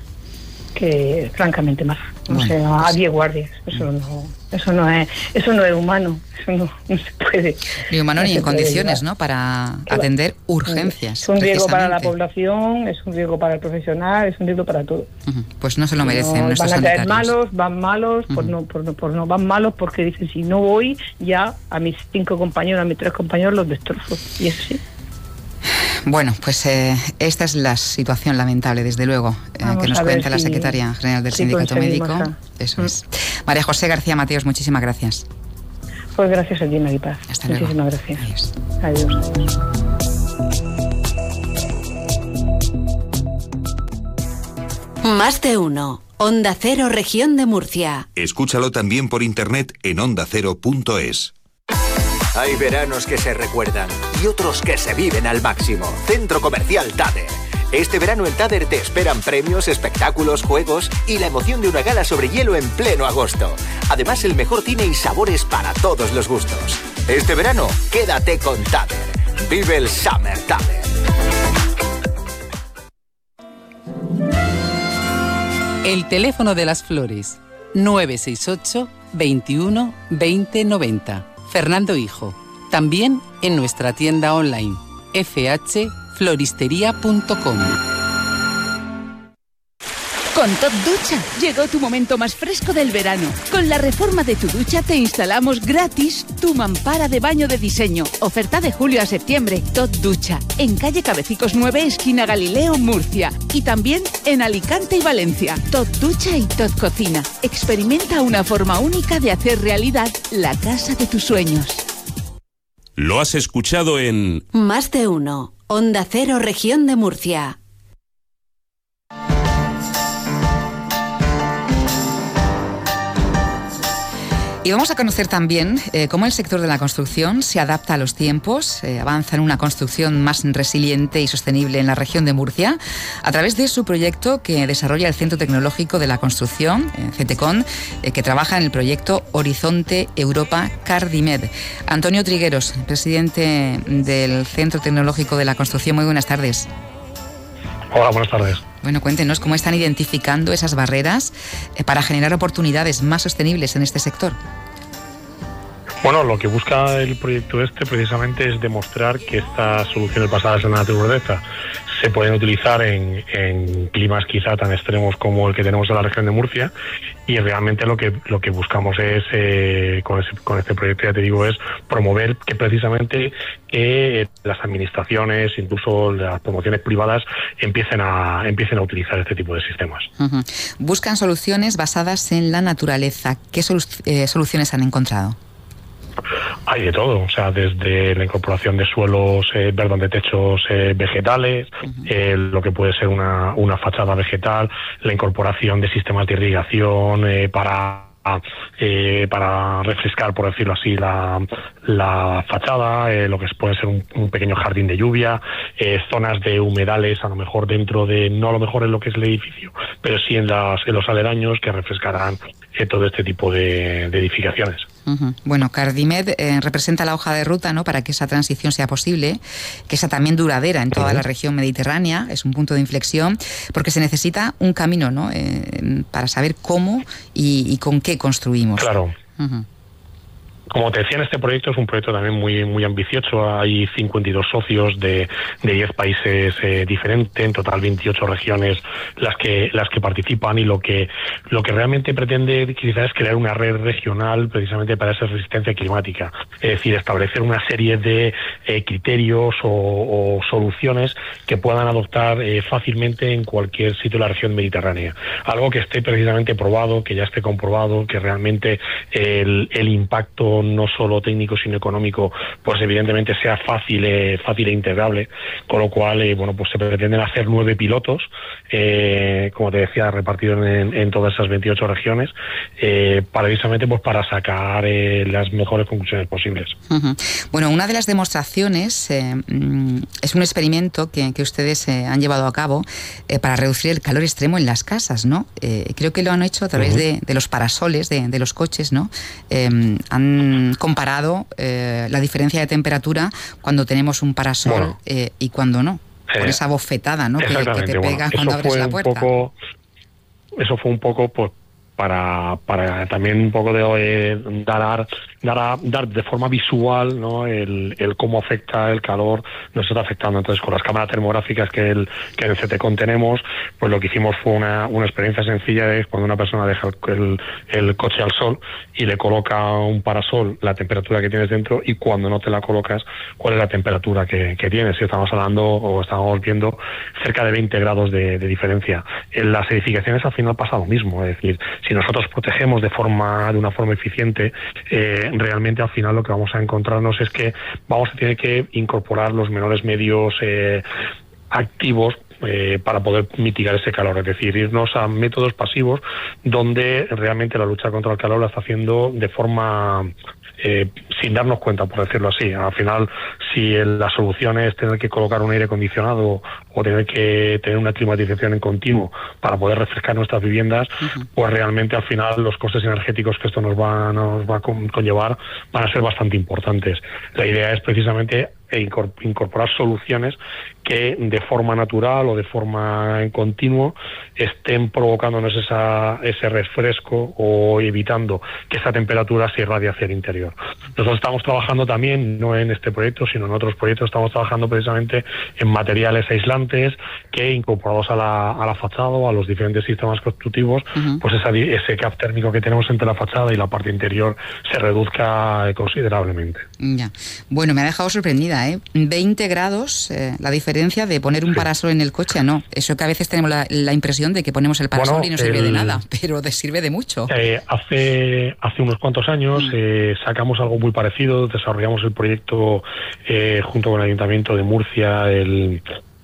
[SPEAKER 21] que francamente mal.
[SPEAKER 3] Bueno,
[SPEAKER 21] o sea,
[SPEAKER 3] pues,
[SPEAKER 21] a diez guardias. Eso uh-huh. no, eso no es, eso no es humano. Eso no, no se puede.
[SPEAKER 3] Ni humano
[SPEAKER 21] no
[SPEAKER 3] ni en condiciones, ¿no? Para claro. atender urgencias.
[SPEAKER 21] Es un riesgo para la población, es un riesgo para el profesional, es un riesgo para todo.
[SPEAKER 3] Uh-huh. Pues no se lo merecen
[SPEAKER 21] no,
[SPEAKER 3] nuestros
[SPEAKER 21] van a
[SPEAKER 3] sanitarios.
[SPEAKER 21] Van malos, van malos, uh-huh. por no, por no, por no, van malos porque dicen si no voy ya a mis cinco compañeros, a mis tres compañeros los destrozo. Y eso sí.
[SPEAKER 3] Bueno, pues eh, esta es la situación lamentable, desde luego, eh, que nos cuenta si, la secretaria general del sí, Sindicato Médico. A... Eso mm. es. María José García Mateos, muchísimas gracias.
[SPEAKER 21] Pues gracias a ti, Maripaz.
[SPEAKER 3] Hasta
[SPEAKER 21] muchísimas
[SPEAKER 3] luego.
[SPEAKER 21] gracias. Adiós. Adiós.
[SPEAKER 10] Más de uno. Onda Cero, Región de Murcia.
[SPEAKER 20] Escúchalo también por internet en onda cero punto es.
[SPEAKER 22] Hay veranos que se recuerdan y otros que se viven al máximo. Centro Comercial Tader. Este verano en Tader te esperan premios, espectáculos, juegos y la emoción de una gala sobre hielo en pleno agosto. Además, el mejor cine y sabores para todos los gustos. Este verano, quédate con Tader. Vive el Summer Tader.
[SPEAKER 23] El teléfono de las flores. nueve seis ocho, veintiuno, veinte, noventa. Fernando Hijo. También en nuestra tienda online f h floristería punto com.
[SPEAKER 24] Con Top Ducha llegó tu momento más fresco del verano. Con la reforma de tu ducha te instalamos gratis tu mampara de baño de diseño. Oferta de julio a septiembre. Top Ducha en calle Cabecicos nueve, esquina Galileo, Murcia. Y también en Alicante y Valencia. Top Ducha y Top Cocina. Experimenta una forma única de hacer realidad la casa de tus sueños.
[SPEAKER 7] Lo has escuchado en
[SPEAKER 10] Más de uno. Onda Cero, Región de Murcia.
[SPEAKER 3] Y vamos a conocer también eh, cómo el sector de la construcción se adapta a los tiempos, eh, avanza en una construcción más resiliente y sostenible en la región de Murcia, a través de su proyecto que desarrolla el Centro Tecnológico de la Construcción, eh, CETECON, eh, que trabaja en el proyecto Horizonte Europa Cardimed. Antonio Trigueros, presidente del Centro Tecnológico de la Construcción, muy buenas tardes.
[SPEAKER 25] Hola, buenas tardes.
[SPEAKER 3] Bueno, cuéntenos cómo están identificando esas barreras eh, para generar oportunidades más sostenibles en este sector.
[SPEAKER 25] Bueno, lo que busca el proyecto este precisamente es demostrar que estas soluciones basadas en la naturaleza se pueden utilizar en, en climas quizá tan extremos como el que tenemos en la región de Murcia, y realmente lo que lo que buscamos es eh, con, ese, con este proyecto, ya te digo, es promover que precisamente eh, las administraciones, incluso las promociones privadas, empiecen a empiecen a utilizar este tipo de sistemas.
[SPEAKER 3] Uh-huh. Buscan soluciones basadas en la naturaleza. ¿Qué solu- eh, soluciones han encontrado?
[SPEAKER 25] Hay de todo, o sea, desde la incorporación de suelos, eh, perdón, de techos eh, vegetales, uh-huh. eh, lo que puede ser una, una fachada vegetal, la incorporación de sistemas de irrigación eh, para Eh, para refrescar, por decirlo así, la, la fachada, eh, lo que puede ser un, un pequeño jardín de lluvia, eh, zonas de humedales, a lo mejor dentro de, no a lo mejor en lo que es el edificio, pero sí en, las, en los aledaños, que refrescarán eh, todo este tipo de, de edificaciones.
[SPEAKER 3] Uh-huh. Bueno, Cardimed eh, representa la hoja de ruta, ¿no?, para que esa transición sea posible, que sea también duradera en toda uh-huh. la región mediterránea. Es un punto de inflexión, porque se necesita un camino, ¿no?, eh, para saber cómo y, y con qué construimos.
[SPEAKER 25] Claro.
[SPEAKER 3] Uh-huh.
[SPEAKER 25] Como te decía, en este proyecto es un proyecto también muy muy ambicioso. Hay cincuenta y dos socios de, de diez países eh, diferentes, en total veintiocho regiones las que las que participan, y lo que lo que realmente pretende quizás es crear una red regional precisamente para esa resistencia climática. Es decir, establecer una serie de eh, criterios o, o soluciones que puedan adoptar eh, fácilmente en cualquier sitio de la región mediterránea. Algo que esté precisamente probado, que ya esté comprobado, que realmente el, el impacto no solo técnico sino económico, pues evidentemente sea fácil eh, fácil e integrable, con lo cual eh, bueno, pues se pretenden hacer nueve pilotos, eh, como te decía, repartidos en, en todas esas veintiocho regiones, eh, para precisamente pues para sacar eh, las mejores conclusiones posibles.
[SPEAKER 3] Uh-huh. Bueno, una de las demostraciones eh, es un experimento que, que ustedes eh, han llevado a cabo eh, para reducir el calor extremo en las casas, ¿no? Eh, creo que lo han hecho a través uh-huh. de, de los parasoles de, de los coches, ¿no? Eh, han comparado eh, la diferencia de temperatura cuando tenemos un parasol bueno, eh, y cuando no, por eh, esa bofetada, ¿no?, que, que te pega bueno, cuando abres la puerta.
[SPEAKER 25] Poco, eso fue un poco pues para para también un poco de eh, dar dar dar de forma visual, ¿no?, el, el cómo afecta el calor, nos está afectando. Entonces, con las cámaras termográficas que el que en el CETECON tenemos, pues lo que hicimos fue una, una experiencia sencilla de cuando una persona deja el, el coche al sol y le coloca un parasol, la temperatura que tienes dentro, y cuando no te la colocas, cuál es la temperatura que, que tienes. Si estamos hablando o estamos viendo cerca de veinte grados de, de diferencia. En las edificaciones al final pasa lo mismo, es decir, si nosotros protegemos de forma de una forma eficiente, eh, realmente al final lo que vamos a encontrarnos es que vamos a tener que incorporar los menores medios eh, activos Eh, para poder mitigar ese calor, es decir, irnos a métodos pasivos donde realmente la lucha contra el calor la está haciendo de forma eh, sin darnos cuenta, por decirlo así. Al final, si el, la solución es tener que colocar un aire acondicionado o tener que tener una climatización en continuo para poder refrescar nuestras viviendas, uh-huh. pues realmente al final los costes energéticos que esto nos va, nos va a conllevar van a ser bastante importantes. La idea es precisamente e incorporar soluciones que de forma natural o de forma en continuo estén provocándonos esa, ese refresco o evitando que esa temperatura se irradie hacia el interior. Nosotros estamos trabajando también, no en este proyecto, sino en otros proyectos, estamos trabajando precisamente en materiales aislantes que, incorporados a la, a la fachada o a los diferentes sistemas constructivos, uh-huh. pues esa, ese gap térmico que tenemos entre la fachada y la parte interior se reduzca considerablemente.
[SPEAKER 3] Ya. Bueno, me ha dejado sorprendida, ¿eh? veinte grados, eh, la diferencia de poner un sí. parasol en el coche, no. Eso que a veces tenemos la, la impresión de que ponemos el parasol bueno, y no sirve el, de nada, pero de, sirve de mucho.
[SPEAKER 25] Eh, hace hace unos cuantos años mm. eh, sacamos algo muy parecido, desarrollamos el proyecto eh, junto con el Ayuntamiento de Murcia, el,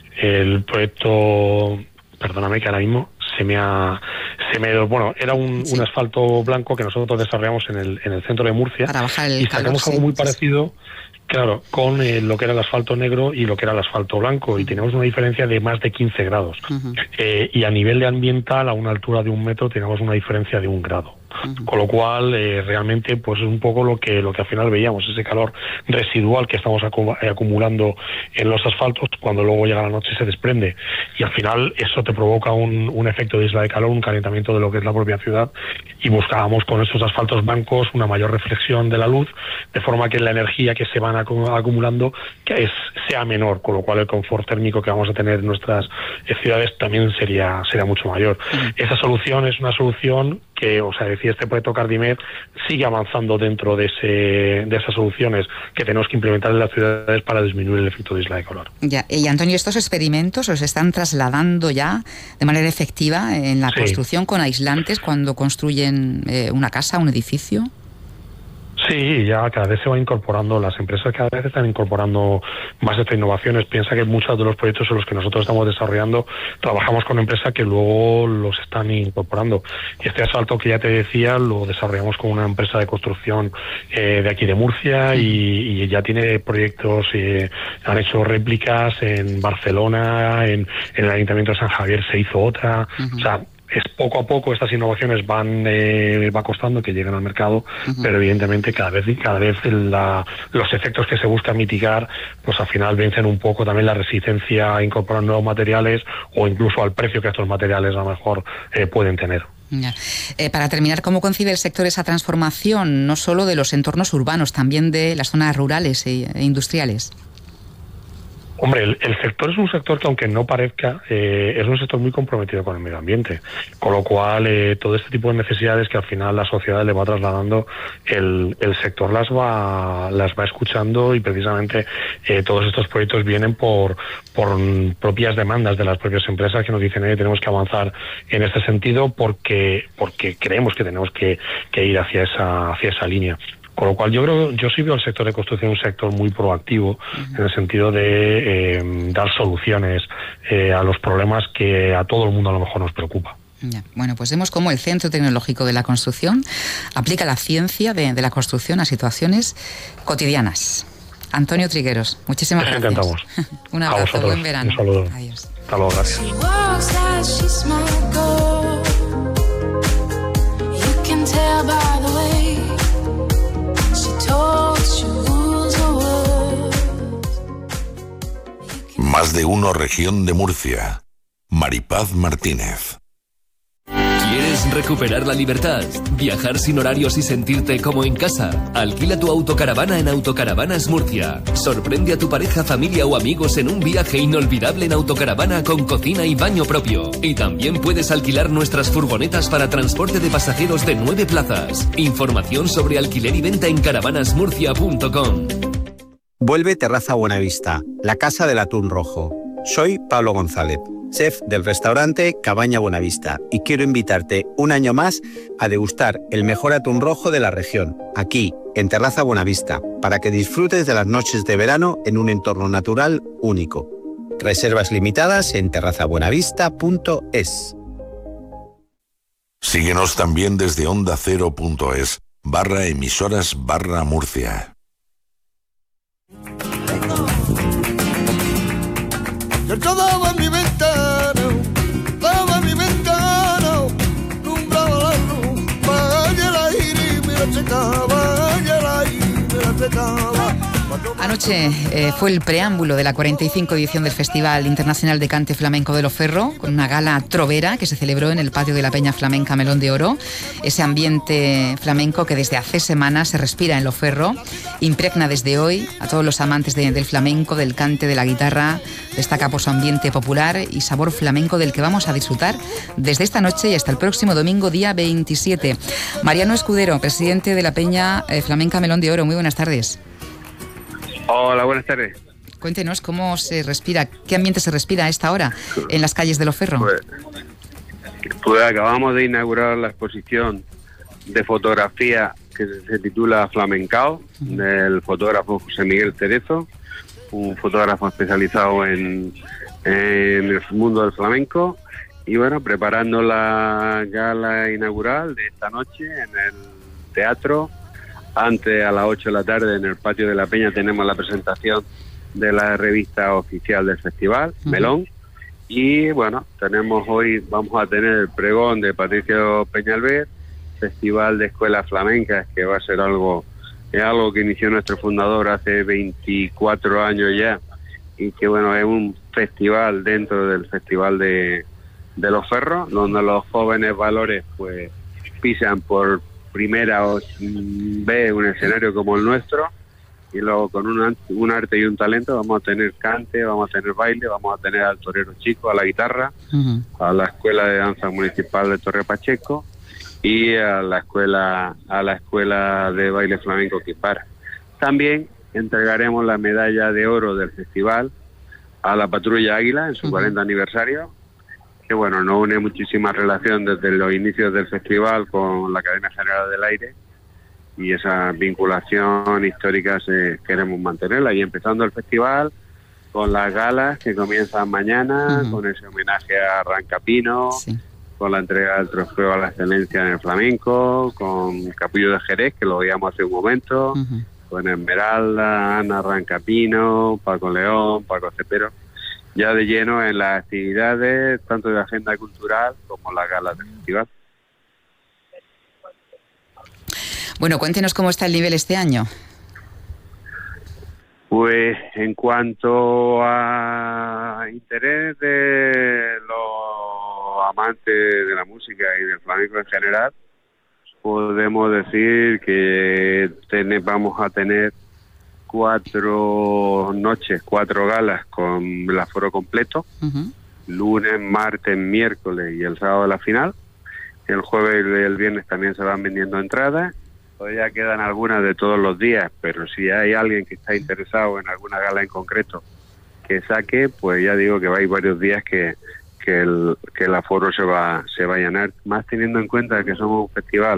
[SPEAKER 25] el proyecto, perdóname que ahora mismo se me ha se me bueno era un, sí. un asfalto blanco que nosotros desarrollamos en el en el centro de Murcia
[SPEAKER 3] para bajar el
[SPEAKER 25] y
[SPEAKER 3] calor,
[SPEAKER 25] sacamos
[SPEAKER 3] sí.
[SPEAKER 25] algo muy parecido. Claro, con eh, lo que era el asfalto negro y lo que era el asfalto blanco, y tenemos una diferencia de más de quince grados. Uh-huh. Eh, y a nivel de ambiental, a una altura de un metro, tenemos una diferencia de un grado. Uh-huh. Con lo cual, eh, realmente, pues es un poco lo que lo que al final veíamos, ese calor residual que estamos acu- acumulando en los asfaltos, cuando luego llega la noche se desprende. Y al final eso te provoca un, un efecto de isla de calor, un calentamiento de lo que es la propia ciudad, y buscábamos con estos asfaltos blancos una mayor reflexión de la luz, de forma que la energía que se van acu- acumulando que es, sea menor, con lo cual el confort térmico que vamos a tener en nuestras eh, ciudades también sería sería mucho mayor. Uh-huh. Esa solución es una solución que, o sea, decir, este proyecto Cardimed sigue avanzando dentro de ese de esas soluciones que tenemos que implementar en las ciudades para disminuir el efecto de isla de calor.
[SPEAKER 3] Ya, y Antonio, ¿estos experimentos los están trasladando ya de manera efectiva en la sí. construcción con aislantes cuando construyen eh, una casa, un edificio?
[SPEAKER 25] Sí, ya cada vez se va incorporando, las empresas cada vez están incorporando más de estas innovaciones. Piensa que muchos de los proyectos en los que nosotros estamos desarrollando trabajamos con empresas que luego los están incorporando. Y este asfalto que ya te decía lo desarrollamos con una empresa de construcción eh, de aquí de Murcia y, y ya tiene proyectos, eh, han hecho réplicas en Barcelona, en, en el Ayuntamiento de San Javier se hizo otra, uh-huh. o sea, es poco a poco estas innovaciones van eh, va costando que lleguen al mercado, uh-huh. pero evidentemente cada vez cada vez la, los efectos que se busca mitigar, pues al final vencen un poco también la resistencia a incorporar nuevos materiales o incluso al precio que estos materiales a lo mejor eh, pueden tener.
[SPEAKER 3] Ya. Eh, para terminar, ¿cómo concibe el sector esa transformación, no solo de los entornos urbanos, también de las zonas rurales e, e industriales?
[SPEAKER 25] Hombre, el, el sector es un sector que, aunque no parezca, eh, es un sector muy comprometido con el medio ambiente, con lo cual eh, todo este tipo de necesidades que al final la sociedad le va trasladando, el, el sector las va las va escuchando y precisamente eh, todos estos proyectos vienen por por propias demandas de las propias empresas que nos dicen eh, tenemos que avanzar en este sentido porque porque creemos que tenemos que, que ir hacia esa hacia esa línea. Con lo cual yo creo, yo sí veo el sector de construcción un sector muy proactivo, uh-huh. en el sentido de eh, dar soluciones eh, a los problemas que a todo el mundo a lo mejor nos preocupa.
[SPEAKER 3] Ya. Bueno, pues vemos cómo el Centro Tecnológico de la Construcción aplica la ciencia de, de la construcción a situaciones cotidianas. Antonio Trigueros, muchísimas
[SPEAKER 25] Eso
[SPEAKER 3] gracias.
[SPEAKER 25] Intentamos.
[SPEAKER 3] Un abrazo,
[SPEAKER 25] a vosotros,
[SPEAKER 3] buen verano.
[SPEAKER 25] Un saludo.
[SPEAKER 3] Adiós.
[SPEAKER 25] Hasta luego, gracias.
[SPEAKER 2] Más de uno, región de Murcia. Maripaz Martínez.
[SPEAKER 1] ¿Quieres recuperar la libertad? ¿Viajar sin horarios y sentirte como en casa? Alquila tu autocaravana en Autocaravanas Murcia. Sorprende a tu pareja, familia o amigos en un viaje inolvidable en autocaravana con cocina y baño propio. Y también puedes alquilar nuestras furgonetas para transporte de pasajeros de nueve plazas. Información sobre alquiler y venta en caravanas murcia punto com.
[SPEAKER 4] Vuelve Terraza Buenavista, la casa del atún rojo. Soy Pablo González, chef del restaurante Cabaña Buenavista, y quiero invitarte un año más a degustar el mejor atún rojo de la región, aquí, en Terraza Buenavista, para que disfrutes de las noches de verano en un entorno natural único. Reservas limitadas en terraza buenavista punto es.
[SPEAKER 2] Síguenos también desde onda cero punto es barra emisoras barra Murcia.
[SPEAKER 5] Yo daba en mi ventana, daba en mi ventana, alumbraba la luz, vaya la aire y me la secaba, vaya la aire y me la secaba.
[SPEAKER 3] Anoche eh, fue el preámbulo de la cuarenta y cinco edición del Festival Internacional de Cante Flamenco de Loferro, con una gala trovera que se celebró en el patio de la Peña Flamenca Melón de Oro. Ese ambiente flamenco que desde hace semanas se respira en Loferro, impregna desde hoy a todos los amantes de, del flamenco, del cante, de la guitarra, destaca por su ambiente popular y sabor flamenco del que vamos a disfrutar desde esta noche y hasta el próximo domingo, día veintisiete. Mariano Escudero, presidente de la Peña eh, Flamenca Melón de Oro, muy buenas tardes.
[SPEAKER 6] Hola, buenas tardes.
[SPEAKER 3] Cuéntenos cómo se respira, qué ambiente se respira a esta hora en las calles de Loferro.
[SPEAKER 6] Pues, pues acabamos de inaugurar la exposición de fotografía que se titula Flamencao, uh-huh. del fotógrafo José Miguel Cerezo, un fotógrafo especializado en, en el mundo del flamenco, y bueno, preparando la gala inaugural de esta noche en el teatro. Antes, a las ocho de la tarde, en el patio de la Peña, tenemos la presentación de la revista oficial del festival, uh-huh. Melón. Y bueno, tenemos hoy, vamos a tener el pregón de Patricio Peñalver Festival de Escuelas Flamencas, que va a ser algo, es algo que inició nuestro fundador hace veinticuatro años ya, y que bueno, es un festival dentro del Festival de, de los Ferros, donde los jóvenes valores pues pisan por primera vez un escenario como el nuestro, y luego con un, un arte y un talento vamos a tener cante, vamos a tener baile, vamos a tener al torero chico, a la guitarra, uh-huh. a la Escuela de Danza Municipal de Torre Pacheco y a la escuela a la escuela de baile flamenco Quipara. También entregaremos la medalla de oro del festival a la Patrulla Águila en su uh-huh. cuarenta aniversario, que bueno, nos une muchísima relación desde los inicios del festival con la Academia General del Aire, y esa vinculación histórica se, queremos mantenerla, y empezando el festival con las galas que comienzan mañana, uh-huh. con ese homenaje a Rancapino, sí. con la entrega del trofeo a la excelencia en el flamenco, con Capullo de Jerez, que lo veíamos hace un momento, uh-huh. con Esmeralda, Ana Rancapino, Paco León, Paco Cepero, ya de lleno en las actividades tanto de agenda cultural como las galas del festival.
[SPEAKER 3] Bueno, cuéntenos cómo está el nivel este año.
[SPEAKER 6] Pues en cuanto a interés de los amantes de la música y del flamenco en general, podemos decir que ten, vamos a tener cuatro noches, cuatro galas con el aforo completo, uh-huh. lunes, martes, miércoles y el sábado la final. El jueves y el viernes también se van vendiendo entradas. Todavía quedan algunas de todos los días, pero si hay alguien que está interesado en alguna gala en concreto que saque, pues ya digo que va a ir varios días que, que, el, que el aforo se va, se va a llenar, más teniendo en cuenta que somos un festival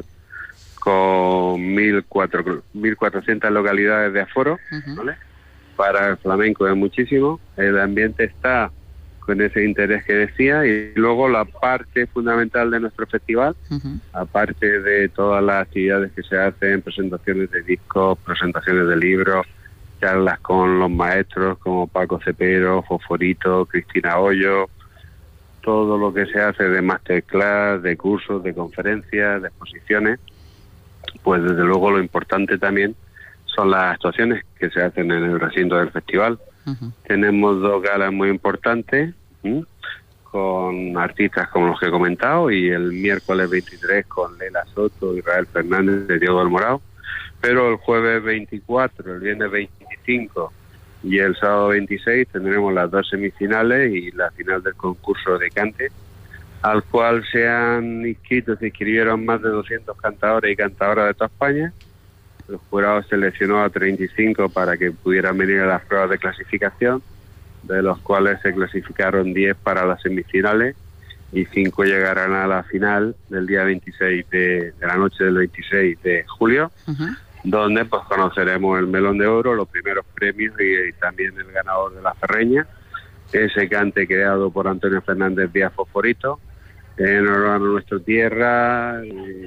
[SPEAKER 6] con mil cuatrocientas localidades de aforo, uh-huh. ¿vale? Para el flamenco es muchísimo, el ambiente está con ese interés que decía, y luego la parte fundamental de nuestro festival, uh-huh. aparte de todas las actividades que se hacen, presentaciones de discos, presentaciones de libros, charlas con los maestros como Paco Cepero, Fosforito, Cristina Hoyo, todo lo que se hace de masterclass, de cursos, de conferencias, de exposiciones, pues desde luego lo importante también son las actuaciones que se hacen en el recinto del festival. Uh-huh. Tenemos dos galas muy importantes, ¿sí? con artistas como los que he comentado, y el miércoles veintitrés con Lela Soto, Israel Fernández, de Diego del Morao, pero el jueves veinticuatro, el viernes veinticinco y el sábado veintiséis tendremos las dos semifinales y la final del concurso de cante, al cual se han inscrito, se inscribieron más de doscientos cantadores y cantadoras de toda España. El jurado seleccionó a treinta y cinco para que pudieran venir a las pruebas de clasificación, de los cuales se clasificaron diez para las semifinales y cinco llegarán a la final del día veintiséis de, de la noche del veintiséis de julio, uh-huh. donde pues conoceremos el Melón de Oro, los primeros premios y, y también el ganador de la Ferreña, ese cante creado por Antonio Fernández Díaz Fosforito, en honor a nuestra tierra,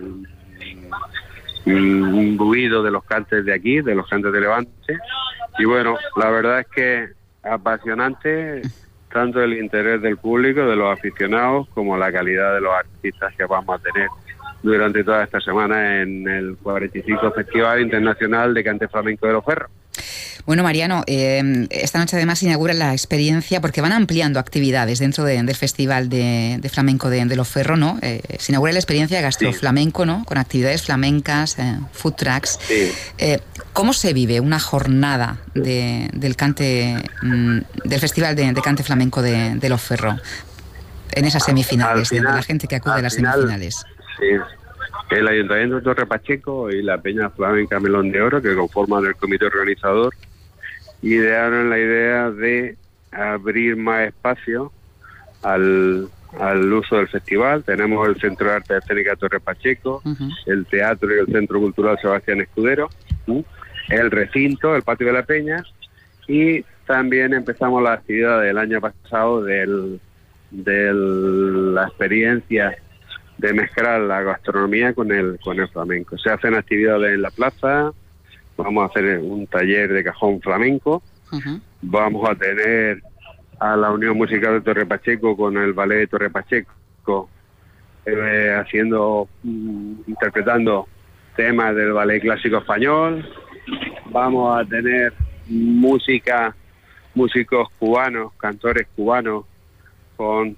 [SPEAKER 6] imbuido de los cantes de aquí, de los cantes de Levante, y bueno, la verdad es que apasionante tanto el interés del público, de los aficionados, como la calidad de los artistas que vamos a tener durante toda esta semana en el cuarenta y cinco Festival Internacional de Cante Flamenco de los Ferros.
[SPEAKER 3] Bueno, Mariano, eh, esta noche además se inaugura la experiencia, porque van ampliando actividades dentro de, del Festival de, de Flamenco de, de los Ferros, ¿no? Eh, se inaugura la experiencia gastroflamenco, ¿no? Con actividades flamencas, eh, food trucks. Sí. Eh, ¿Cómo se vive una jornada de, del cante mm, del Festival de, de Cante Flamenco de, de los Ferros en esas semifinales, final, de la gente que acude a las final, semifinales?
[SPEAKER 6] Sí. El Ayuntamiento de Torre Pacheco y la Peña Flamenca Melón de Oro, que conforman el comité organizador, idearon la idea de abrir más espacio al, al uso del festival. Tenemos el Centro de Arte Escénica Torre Pacheco, uh-huh. el Teatro y el Centro Cultural Sebastián Escudero, ¿sí? el recinto, el Patio de la Peña, y también empezamos la actividad del año pasado del, de la experiencia de mezclar la gastronomía con el con el flamenco. Se hacen actividades en la plaza, vamos a hacer un taller de cajón flamenco, uh-huh. vamos a tener a la Unión Musical de Torre Pacheco con el Ballet de Torre Pacheco eh, haciendo, mm, interpretando temas del ballet clásico español. Vamos a tener música, músicos cubanos, cantores cubanos, con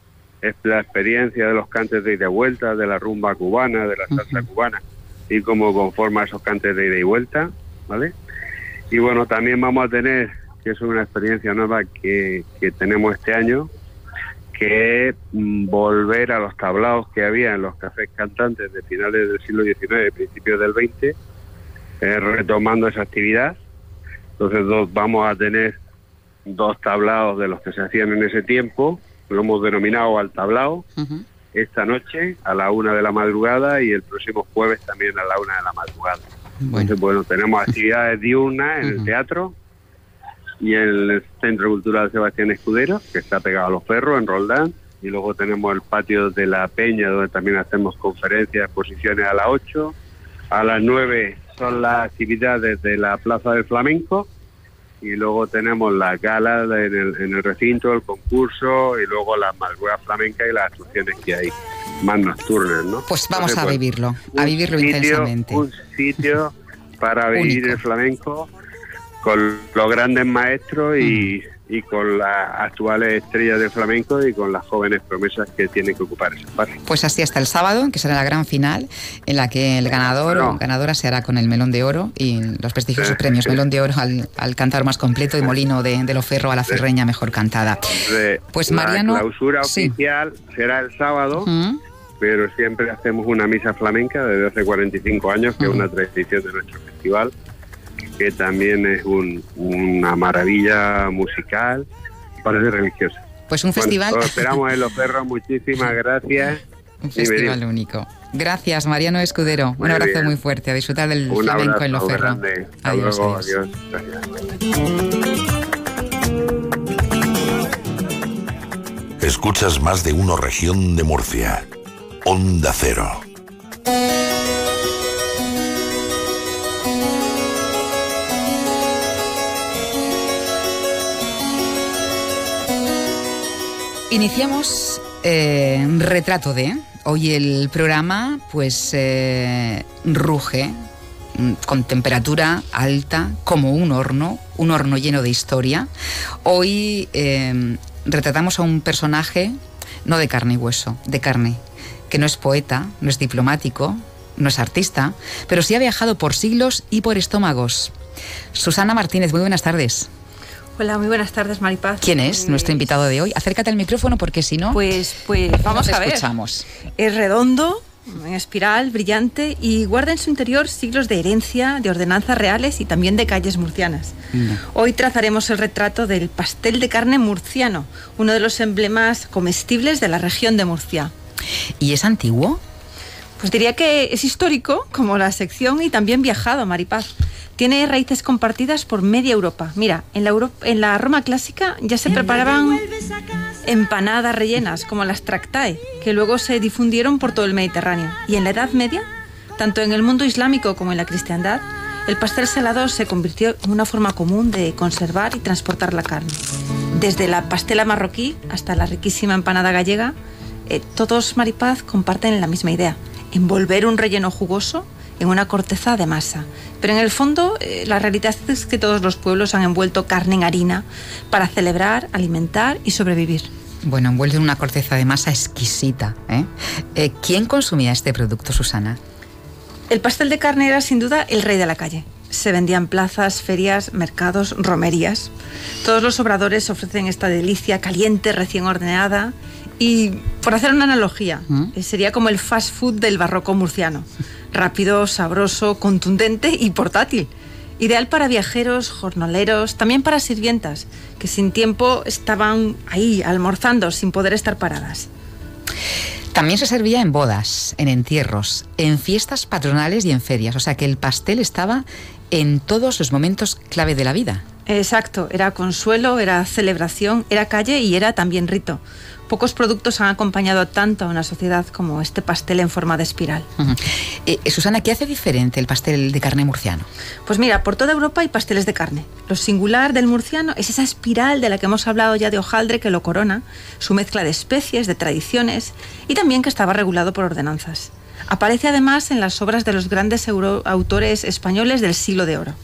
[SPEAKER 6] la experiencia de los cantes de ida y vuelta, de la rumba cubana, de la salsa uh-huh. cubana, y cómo conforma esos cantes de ida y vuelta, ¿vale? Y bueno, también vamos a tener, que es una experiencia nueva que, que tenemos este año, que es mm, volver a los tablaos que había en los cafés cantantes de finales del siglo diecinueve, principios del veinte, eh, retomando esa actividad. Entonces dos, vamos a tener dos tablaos de los que se hacían en ese tiempo, lo hemos denominado al tablao, uh-huh. esta noche a la una de la madrugada y el próximo jueves también a la una de la madrugada. Bueno. Entonces, bueno, tenemos actividades diurnas en uh-huh. el teatro y en el Centro Cultural Sebastián Escudero, que está pegado a Los Ferros, en Roldán, y luego tenemos el patio de la Peña, donde también hacemos conferencias, exposiciones a las ocho, a las nueve son las actividades de la Plaza del Flamenco, y luego tenemos la gala en el, en el recinto, el concurso, y luego las madrugadas flamencas y las actuaciones que hay más nocturnas, ¿no?
[SPEAKER 3] Pues vamos Entonces, a
[SPEAKER 6] pues,
[SPEAKER 3] vivirlo, a vivirlo
[SPEAKER 6] sitio,
[SPEAKER 3] intensamente.
[SPEAKER 6] Un sitio para vivir el flamenco con los grandes maestros y, mm. y con las actuales estrellas del flamenco y con las jóvenes promesas que tienen que ocupar ese espacio.
[SPEAKER 3] Pues así hasta el sábado, que será la gran final, en la que el ganador no. o ganadora se hará con el Melón de Oro y los prestigiosos sí, premios sí. Melón de Oro al, al cantar más completo y Molino de, de Loferro a la Ferreña mejor cantada.
[SPEAKER 6] De,
[SPEAKER 3] pues Mariano...
[SPEAKER 6] La clausura sí. oficial será el sábado, uh-huh. pero siempre hacemos una misa flamenca desde hace cuarenta y cinco años, que uh-huh. es una tradición de nuestro festival, que también es un, una maravilla musical, parece religiosa.
[SPEAKER 3] Pues un festival...
[SPEAKER 6] Bueno, esperamos en Los Ferros, muchísimas gracias.
[SPEAKER 3] Un festival único. Gracias, Mariano Escudero. Muy un abrazo bien. Muy fuerte, a disfrutar del
[SPEAKER 6] un
[SPEAKER 3] flamenco en Los Ferros.
[SPEAKER 6] Adiós, luego, adiós. adiós.
[SPEAKER 2] Escuchas Más de Uno Región de Murcia. Onda Cero.
[SPEAKER 3] Iniciamos eh, Retrato de. Hoy el programa pues eh, ruge con temperatura alta como un horno, un horno lleno de historia. Hoy eh, retratamos a un personaje no de carne y hueso, de carne, que no es poeta, no es diplomático, no es artista, pero sí ha viajado por siglos y por estómagos. Susana Martínez, muy buenas tardes.
[SPEAKER 8] Hola, muy buenas tardes, Maripaz.
[SPEAKER 3] ¿Quién es nuestro invitado de hoy? Acércate al micrófono porque si no,
[SPEAKER 8] pues, pues vamos
[SPEAKER 3] no te
[SPEAKER 8] a ver.
[SPEAKER 3] escuchamos.
[SPEAKER 8] Es redondo, en espiral, brillante y guarda en su interior siglos de herencia, de ordenanzas reales y también de calles murcianas. No. Hoy trazaremos el retrato del pastel de carne murciano, uno de los emblemas comestibles de la región de Murcia.
[SPEAKER 3] ¿Y es antiguo?
[SPEAKER 8] Pues diría que es histórico, como la sección, y también viajado, Maripaz. Tiene raíces compartidas por media Europa. Mira, en la, Europa, en la Roma clásica ya se preparaban empanadas rellenas, como las tractae, que luego se difundieron por todo el Mediterráneo. Y en la Edad Media, tanto en el mundo islámico como en la cristiandad, el pastel salado se convirtió en una forma común de conservar y transportar la carne. Desde la pastela marroquí hasta la riquísima empanada gallega, eh, todos, Maripaz, comparten la misma idea: envolver un relleno jugoso en una corteza de masa. Pero en el fondo, eh, la realidad es que todos los pueblos han envuelto carne en harina para celebrar, alimentar y sobrevivir.
[SPEAKER 3] Bueno, envuelto en una corteza de masa exquisita, ¿eh? Eh, ¿Quién consumía este producto, Susana?
[SPEAKER 8] El pastel de carne era sin duda el rey de la calle. Se vendía en plazas, ferias, mercados, romerías. Todos los obradores ofrecen esta delicia caliente, recién horneada. Y, por hacer una analogía, ¿Mm? sería como el fast food del barroco murciano. Rápido, sabroso, contundente y portátil. Ideal para viajeros, jornaleros, también para sirvientas, que sin tiempo estaban ahí, almorzando, sin poder estar paradas.
[SPEAKER 3] También se servía en bodas, en entierros, en fiestas patronales y en ferias. O sea que el pastel estaba en todos los momentos clave de la vida.
[SPEAKER 8] Exacto, era consuelo, era celebración, era calle y era también rito. Pocos productos han acompañado tanto a una sociedad como este pastel en forma de espiral.
[SPEAKER 3] Uh-huh. eh, Susana, ¿qué hace diferente el pastel de carne murciano?
[SPEAKER 8] Pues mira, por toda Europa hay pasteles de carne. Lo singular del murciano es esa espiral de la que hemos hablado ya de hojaldre que lo corona, su mezcla de especies, de tradiciones y también que estaba regulado por ordenanzas. Aparece además en las obras de los grandes euro- autores españoles del siglo de oro.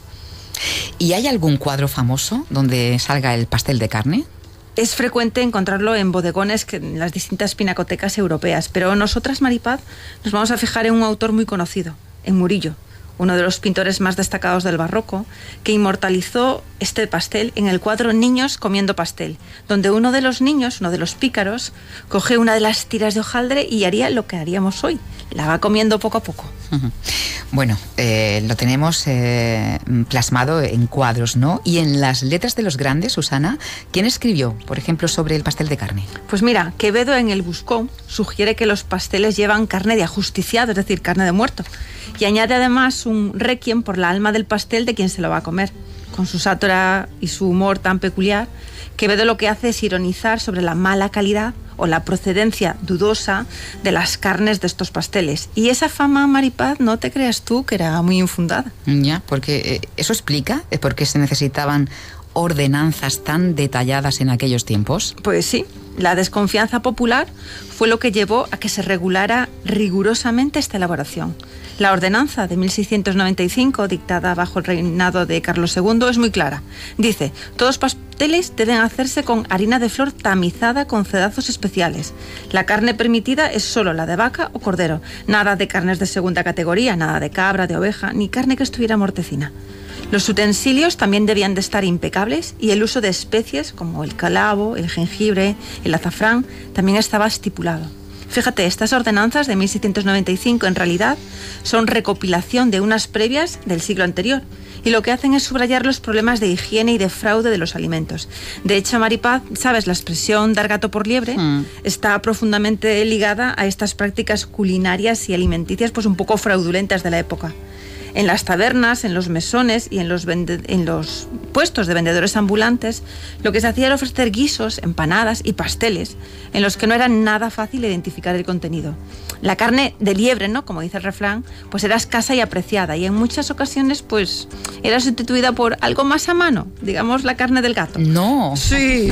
[SPEAKER 3] ¿Y hay algún cuadro famoso donde salga el pastel de carne?
[SPEAKER 8] Es frecuente encontrarlo en bodegones que en las distintas pinacotecas europeas, pero nosotras, Maripaz, nos vamos a fijar en un autor muy conocido, en Murillo, uno de los pintores más destacados del barroco, que inmortalizó este pastel en el cuadro Niños comiendo pastel, donde uno de los niños, uno de los pícaros, coge una de las tiras de hojaldre y haría lo que haríamos hoy, la va comiendo poco a poco.
[SPEAKER 3] Uh-huh. Bueno, eh, lo tenemos eh, plasmado en cuadros, ¿no? Y en las letras de los grandes, Susana, ¿quién escribió, por ejemplo, sobre el pastel de carne?
[SPEAKER 8] Pues mira, Quevedo en el Buscón sugiere que los pasteles llevan carne de ajusticiado, es decir, carne de muerto, y añade además un requiem por la alma del pastel de quien se lo va a comer. Con su sátira y su humor tan peculiar, Quevedo lo que hace es ironizar sobre la mala calidad o la procedencia dudosa de las carnes de estos pasteles. Y esa fama, Maripaz, no te creas tú que era muy infundada.
[SPEAKER 3] Ya, porque eh, eso explica eh, por qué se necesitaban ordenanzas tan detalladas en aquellos tiempos.
[SPEAKER 8] Pues sí, la desconfianza popular fue lo que llevó a que se regulara rigurosamente esta elaboración. La ordenanza de mil seiscientos noventa y cinco, dictada bajo el reinado de Carlos segundo, es muy clara. Dice, todos pasteles deben hacerse con harina de flor tamizada con cedazos especiales. La carne permitida es solo la de vaca o cordero. Nada de carnes de segunda categoría, nada de cabra, de oveja, ni carne que estuviera mortecina. Los utensilios también debían de estar impecables y el uso de especies como el calabo, el jengibre, el azafrán también estaba estipulado. Fíjate, estas ordenanzas de mil seiscientos noventa y cinco en realidad son recopilación de unas previas del siglo anterior y lo que hacen es subrayar los problemas de higiene y de fraude de los alimentos. De hecho, Maripaz, ¿sabes? La expresión dar gato por liebre mm. está profundamente ligada a estas prácticas culinarias y alimenticias pues un poco fraudulentas de la época. En las tabernas, en los mesones y en los, vende- en los puestos de vendedores ambulantes, lo que se hacía era ofrecer guisos, empanadas y pasteles, en los que no era nada fácil identificar el contenido. La carne de liebre, ¿no?, como dice el refrán, pues era escasa y apreciada, y en muchas ocasiones, pues, era sustituida por algo más a mano, digamos la carne del gato.
[SPEAKER 3] No.
[SPEAKER 8] Sí,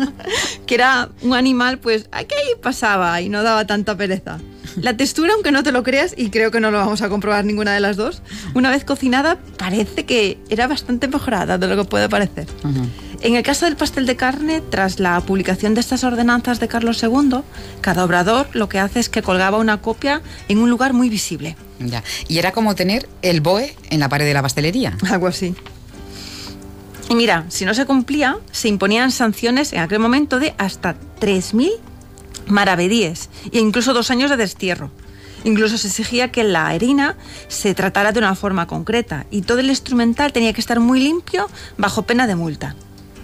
[SPEAKER 8] que era un animal, pues, que ahí pasaba y no daba tanta pereza. La textura, aunque no te lo creas, y creo que no lo vamos a comprobar ninguna de las dos, una vez cocinada parece que era bastante mejorada de lo que puede parecer. Uh-huh. En el caso del pastel de carne, tras la publicación de estas ordenanzas de Carlos segundo, cada obrador lo que hace es que colgaba una copia en un lugar muy visible.
[SPEAKER 3] Ya. Y era como tener el B O E en la pared de la pastelería.
[SPEAKER 8] Algo así. Y mira, si no se cumplía, se imponían sanciones en aquel momento de hasta tres mil maravedíes e incluso dos años de destierro. Incluso se exigía que la harina se tratara de una forma concreta y todo el instrumental tenía que estar muy limpio bajo pena de multa.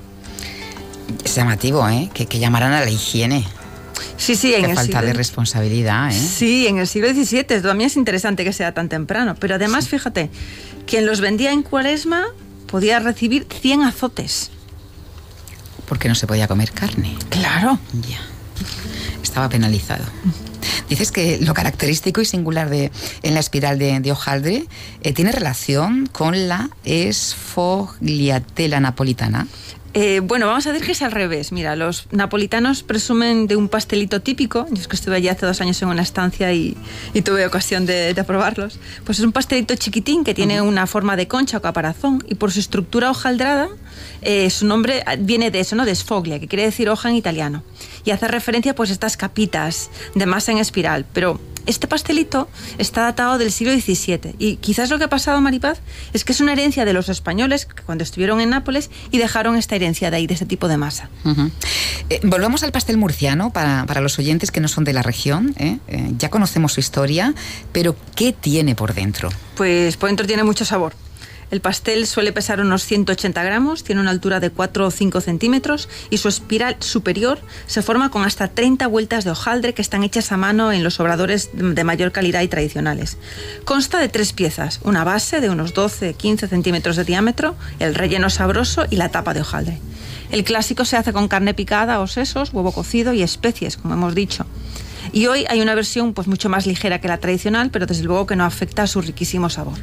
[SPEAKER 3] Es llamativo, ¿eh? Que, que llamaran a la higiene.
[SPEAKER 8] Sí, sí, en
[SPEAKER 3] Qué
[SPEAKER 8] el
[SPEAKER 3] falta
[SPEAKER 8] siglo...
[SPEAKER 3] de responsabilidad, ¿eh?
[SPEAKER 8] Sí, en el siglo diecisiete. También es interesante que sea tan temprano. Pero además, sí. Fíjate, quien los vendía en Cuaresma podía recibir cien azotes.
[SPEAKER 3] Porque no se podía comer carne.
[SPEAKER 8] Claro.
[SPEAKER 3] Ya. Estaba penalizado. Dices que lo característico y singular de, en la espiral de, de hojaldre eh, tiene relación con la sfogliatella napolitana.
[SPEAKER 8] Eh, bueno, vamos a decir que es al revés. Mira, los napolitanos presumen de un pastelito típico. Yo es que estuve allí hace dos años en una estancia y, y tuve ocasión de, de probarlos. Pues es un pastelito chiquitín que tiene uh-huh. una forma de concha o caparazón y por su estructura hojaldrada, eh, su nombre viene de eso, ¿no? De sfoglia, que quiere decir hoja en italiano. Y hace referencia pues a estas capitas de masa en espiral. Pero este pastelito está datado del siglo diecisiete y quizás lo que ha pasado, Maripaz, es que es una herencia de los españoles cuando estuvieron en Nápoles y dejaron esta herencia de ahí, de este tipo de masa.
[SPEAKER 3] Uh-huh. Eh, volvemos al pastel murciano para, para los oyentes que no son de la región. ¿eh? Eh, ya conocemos su historia, pero ¿qué tiene por dentro?
[SPEAKER 8] Pues por dentro tiene mucho sabor. El pastel suele pesar unos ciento ochenta gramos, tiene una altura de cuatro o cinco centímetros y su espiral superior se forma con hasta treinta vueltas de hojaldre que están hechas a mano en los obradores de mayor calidad y tradicionales. Consta de tres piezas, una base de unos doce a quince centímetros de diámetro, el relleno sabroso y la tapa de hojaldre. El clásico se hace con carne picada o sesos, huevo cocido y especies, como hemos dicho. Y hoy hay una versión pues mucho más ligera que la tradicional, pero desde luego que no afecta a su riquísimo sabor.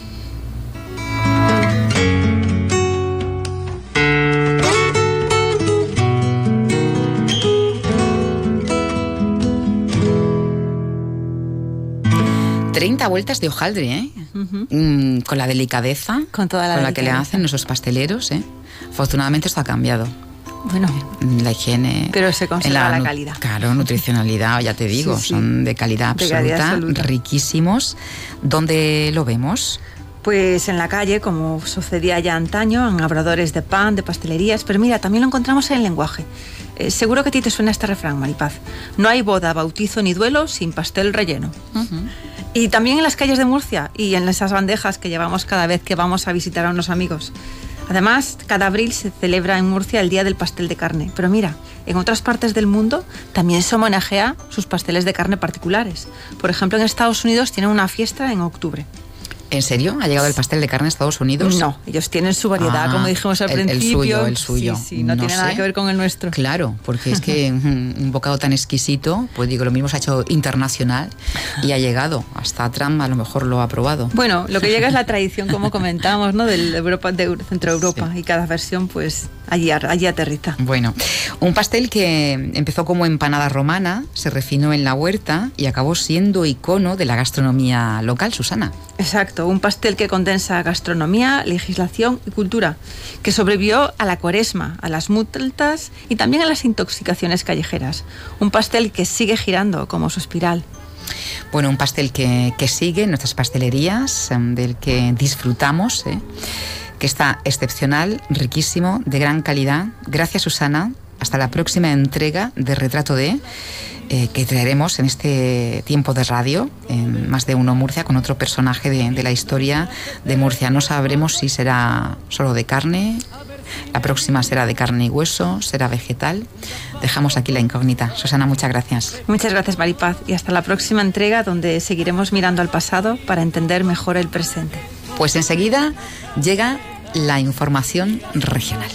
[SPEAKER 3] treinta vueltas de hojaldre, ¿eh? Uh-huh. Mm, con la delicadeza
[SPEAKER 8] con, toda la
[SPEAKER 3] con
[SPEAKER 8] delicadeza.
[SPEAKER 3] la que le hacen nuestros pasteleros, ¿eh? Afortunadamente esto ha cambiado.
[SPEAKER 8] Bueno,
[SPEAKER 3] la higiene,
[SPEAKER 8] pero se conserva la,
[SPEAKER 3] la
[SPEAKER 8] calidad.
[SPEAKER 3] Claro, nutricionalidad, ya te digo, sí, sí. Son de calidad absoluta, de calidad absoluta, riquísimos. ¿Dónde lo vemos?
[SPEAKER 8] Pues en la calle, como sucedía ya antaño, en obradores de pan, de pastelerías, pero mira, también lo encontramos en el lenguaje. Eh, seguro que a ti te suena este refrán, Maripaz. No hay boda, bautizo ni duelo sin pastel relleno. Uh-huh. Y también en las calles de Murcia y en esas bandejas que llevamos cada vez que vamos a visitar a unos amigos. Además, cada abril se celebra en Murcia el Día del Pastel de Carne. Pero mira, en otras partes del mundo también se homenajea sus pasteles de carne particulares. Por ejemplo, en Estados Unidos tienen una fiesta en octubre.
[SPEAKER 3] ¿En serio? ¿Ha llegado el pastel de carne a Estados Unidos?
[SPEAKER 8] No, ellos tienen su variedad, ah, como dijimos al
[SPEAKER 3] el,
[SPEAKER 8] principio.
[SPEAKER 3] El suyo, el suyo.
[SPEAKER 8] Sí, sí, no, no tiene sé. nada que ver con el nuestro.
[SPEAKER 3] Claro, porque es que un, un bocado tan exquisito, pues digo, lo mismo se ha hecho internacional y ha llegado. Hasta Trump a lo mejor lo ha probado.
[SPEAKER 8] Bueno, lo que llega es la tradición, como comentamos, ¿no? De Europa, de Centro Europa, sí. Y cada versión, pues, allí, allí aterriza.
[SPEAKER 3] Bueno, un pastel que empezó como empanada romana, se refinó en la huerta y acabó siendo icono de la gastronomía local, Susana.
[SPEAKER 8] Exacto, un pastel que condensa gastronomía, legislación y cultura, que sobrevivió a la cuaresma, a las multas y también a las intoxicaciones callejeras. Un pastel que sigue girando como su espiral.
[SPEAKER 3] Bueno, un pastel que, que sigue en nuestras pastelerías, del que disfrutamos, ¿eh? Que está excepcional, riquísimo, de gran calidad. Gracias, Susana. Hasta la próxima entrega de Retrato de... Eh, que traeremos en este tiempo de radio, en Más de Uno Murcia, con otro personaje de, de la historia de Murcia. No sabremos si será solo de carne, la próxima será de carne y hueso, será vegetal. Dejamos aquí la incógnita. Susana, muchas gracias.
[SPEAKER 8] Muchas gracias, Maripaz, y hasta la próxima entrega, donde seguiremos mirando al pasado para entender mejor el presente.
[SPEAKER 3] Pues enseguida llega la información regional.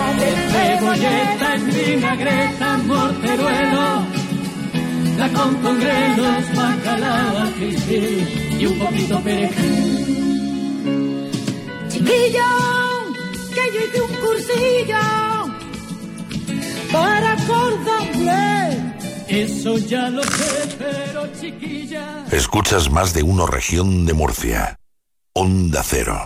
[SPEAKER 9] La con congrelos, bacalao, cristil y un poquito perejil. Chiquillo, que yo hice un cursillo para acordarme. Eso ya lo sé, pero chiquilla.
[SPEAKER 2] Escuchas Más de Uno Región de Murcia. Onda Cero.